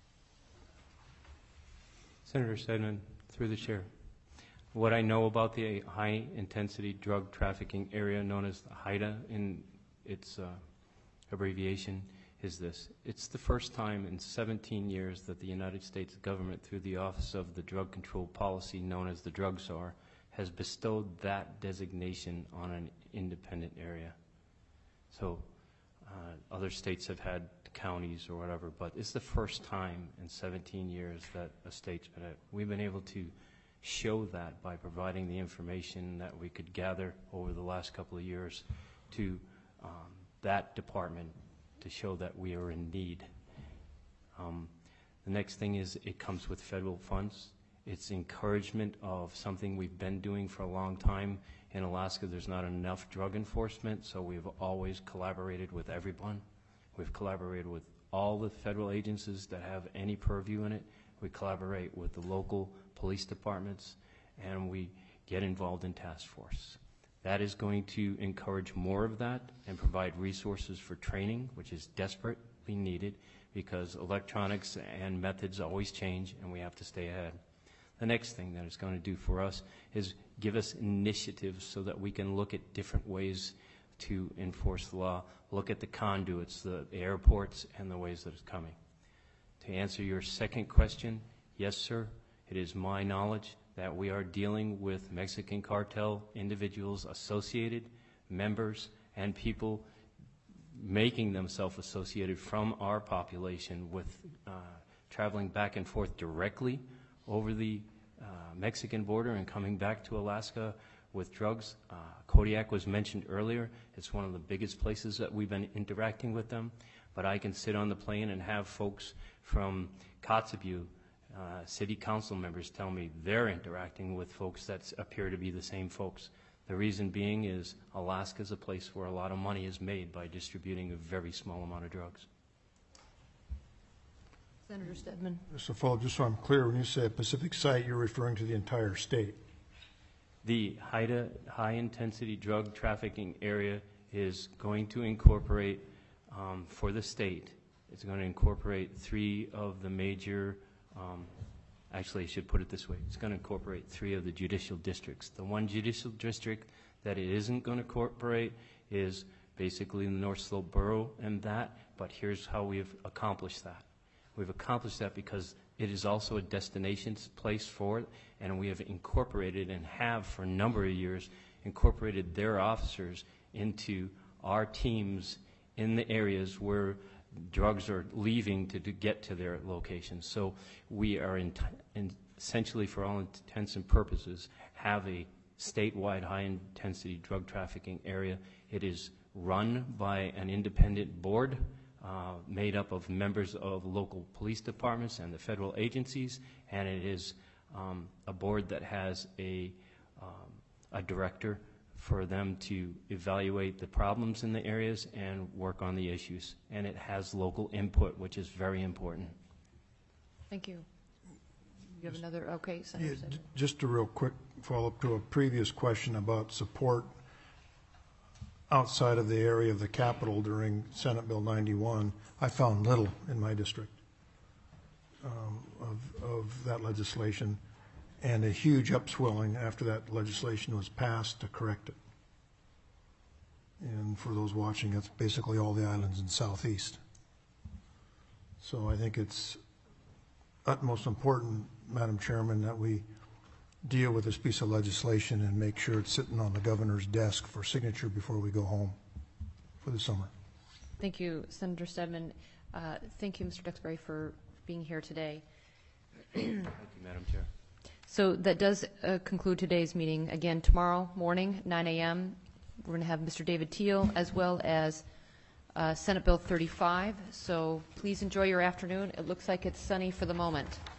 Senator Stedman, through the chair. What I know about the high-intensity drug trafficking area known as the HIDTA in its abbreviation is this. It's the first time in 17 years that the United States government, through the Office of the Drug Control Policy known as the Drug Czar, has bestowed that designation on an independent area. So other states have had counties or whatever, but it's the first time in 17 years that a state's been at. We've been able to show that by providing the information that we could gather over the last couple of years to that department to show that we are in need. The next thing is it comes with federal funds. It's encouragement of something we've been doing for a long time. In Alaska, there's not enough drug enforcement, so we've always collaborated with everyone. We've collaborated with all the federal agencies that have any purview in it. We collaborate with the local police departments, and we get involved in task force. That is going to encourage more of that and provide resources for training, which is desperately needed because electronics and methods always change and we have to stay ahead. The next thing that it's going to do for us is give us initiatives so that we can look at different ways to enforce the law, look at the conduits, the airports, and the ways that it's coming. To answer your second question, yes, sir, it is my knowledge that we are dealing with Mexican cartel individuals, associated members, and people making themselves associated from our population with traveling back and forth directly over the Mexican border and coming back to Alaska with drugs. Kodiak was mentioned earlier. It's one of the biggest places that we've been interacting with them. But I can sit on the plane and have folks from Kotzebue, city council members, tell me they're interacting with folks that appear to be the same folks. The reason being is Alaska is a place where a lot of money is made by distributing a very small amount of drugs. Senator Stedman. Just a follow, just so I'm clear, when you say a Pacific site, you're referring to the entire state? The HIDTA, high-intensity drug trafficking area, is going to incorporate, for the state, it's going to incorporate 3 of the major, actually I should put it this way, it's going to incorporate 3 of the judicial districts. The one judicial district that it isn't going to incorporate is basically the North Slope Borough and that, but here's how we've accomplished that. We've accomplished that because it is also a destination place for it, and we have incorporated and have for a number of years incorporated their officers into our teams in the areas where drugs are leaving to get to their locations. So we are essentially, for all intents and purposes, have a statewide high-intensity drug trafficking area. It is run by an independent board made up of members of local police departments and the federal agencies, and it is a board that has a director for them to evaluate the problems in the areas and work on the issues. And it has local input, which is very important. Thank you. You have another, okay, Senator Stedman. Just a real quick follow-up to a previous question about support outside of the area of the Capitol during Senate Bill 91. I found little in my district of that legislation, and a huge upswelling after that legislation was passed to correct it. And for those watching, it's basically all the islands in Southeast. So I think it's utmost important, Madam Chairman, that we deal with this piece of legislation and make sure it's sitting on the governor's desk for signature before we go home for the summer. Thank you, Senator Stedman. Thank you, Mr. Duxbury, for being here today. Thank you, Madam Chair. So that does conclude today's meeting. Again, tomorrow morning, 9 a.m., we're going to have Mr. David Teal as well as Senate Bill 35. So please enjoy your afternoon. It looks like it's sunny for the moment.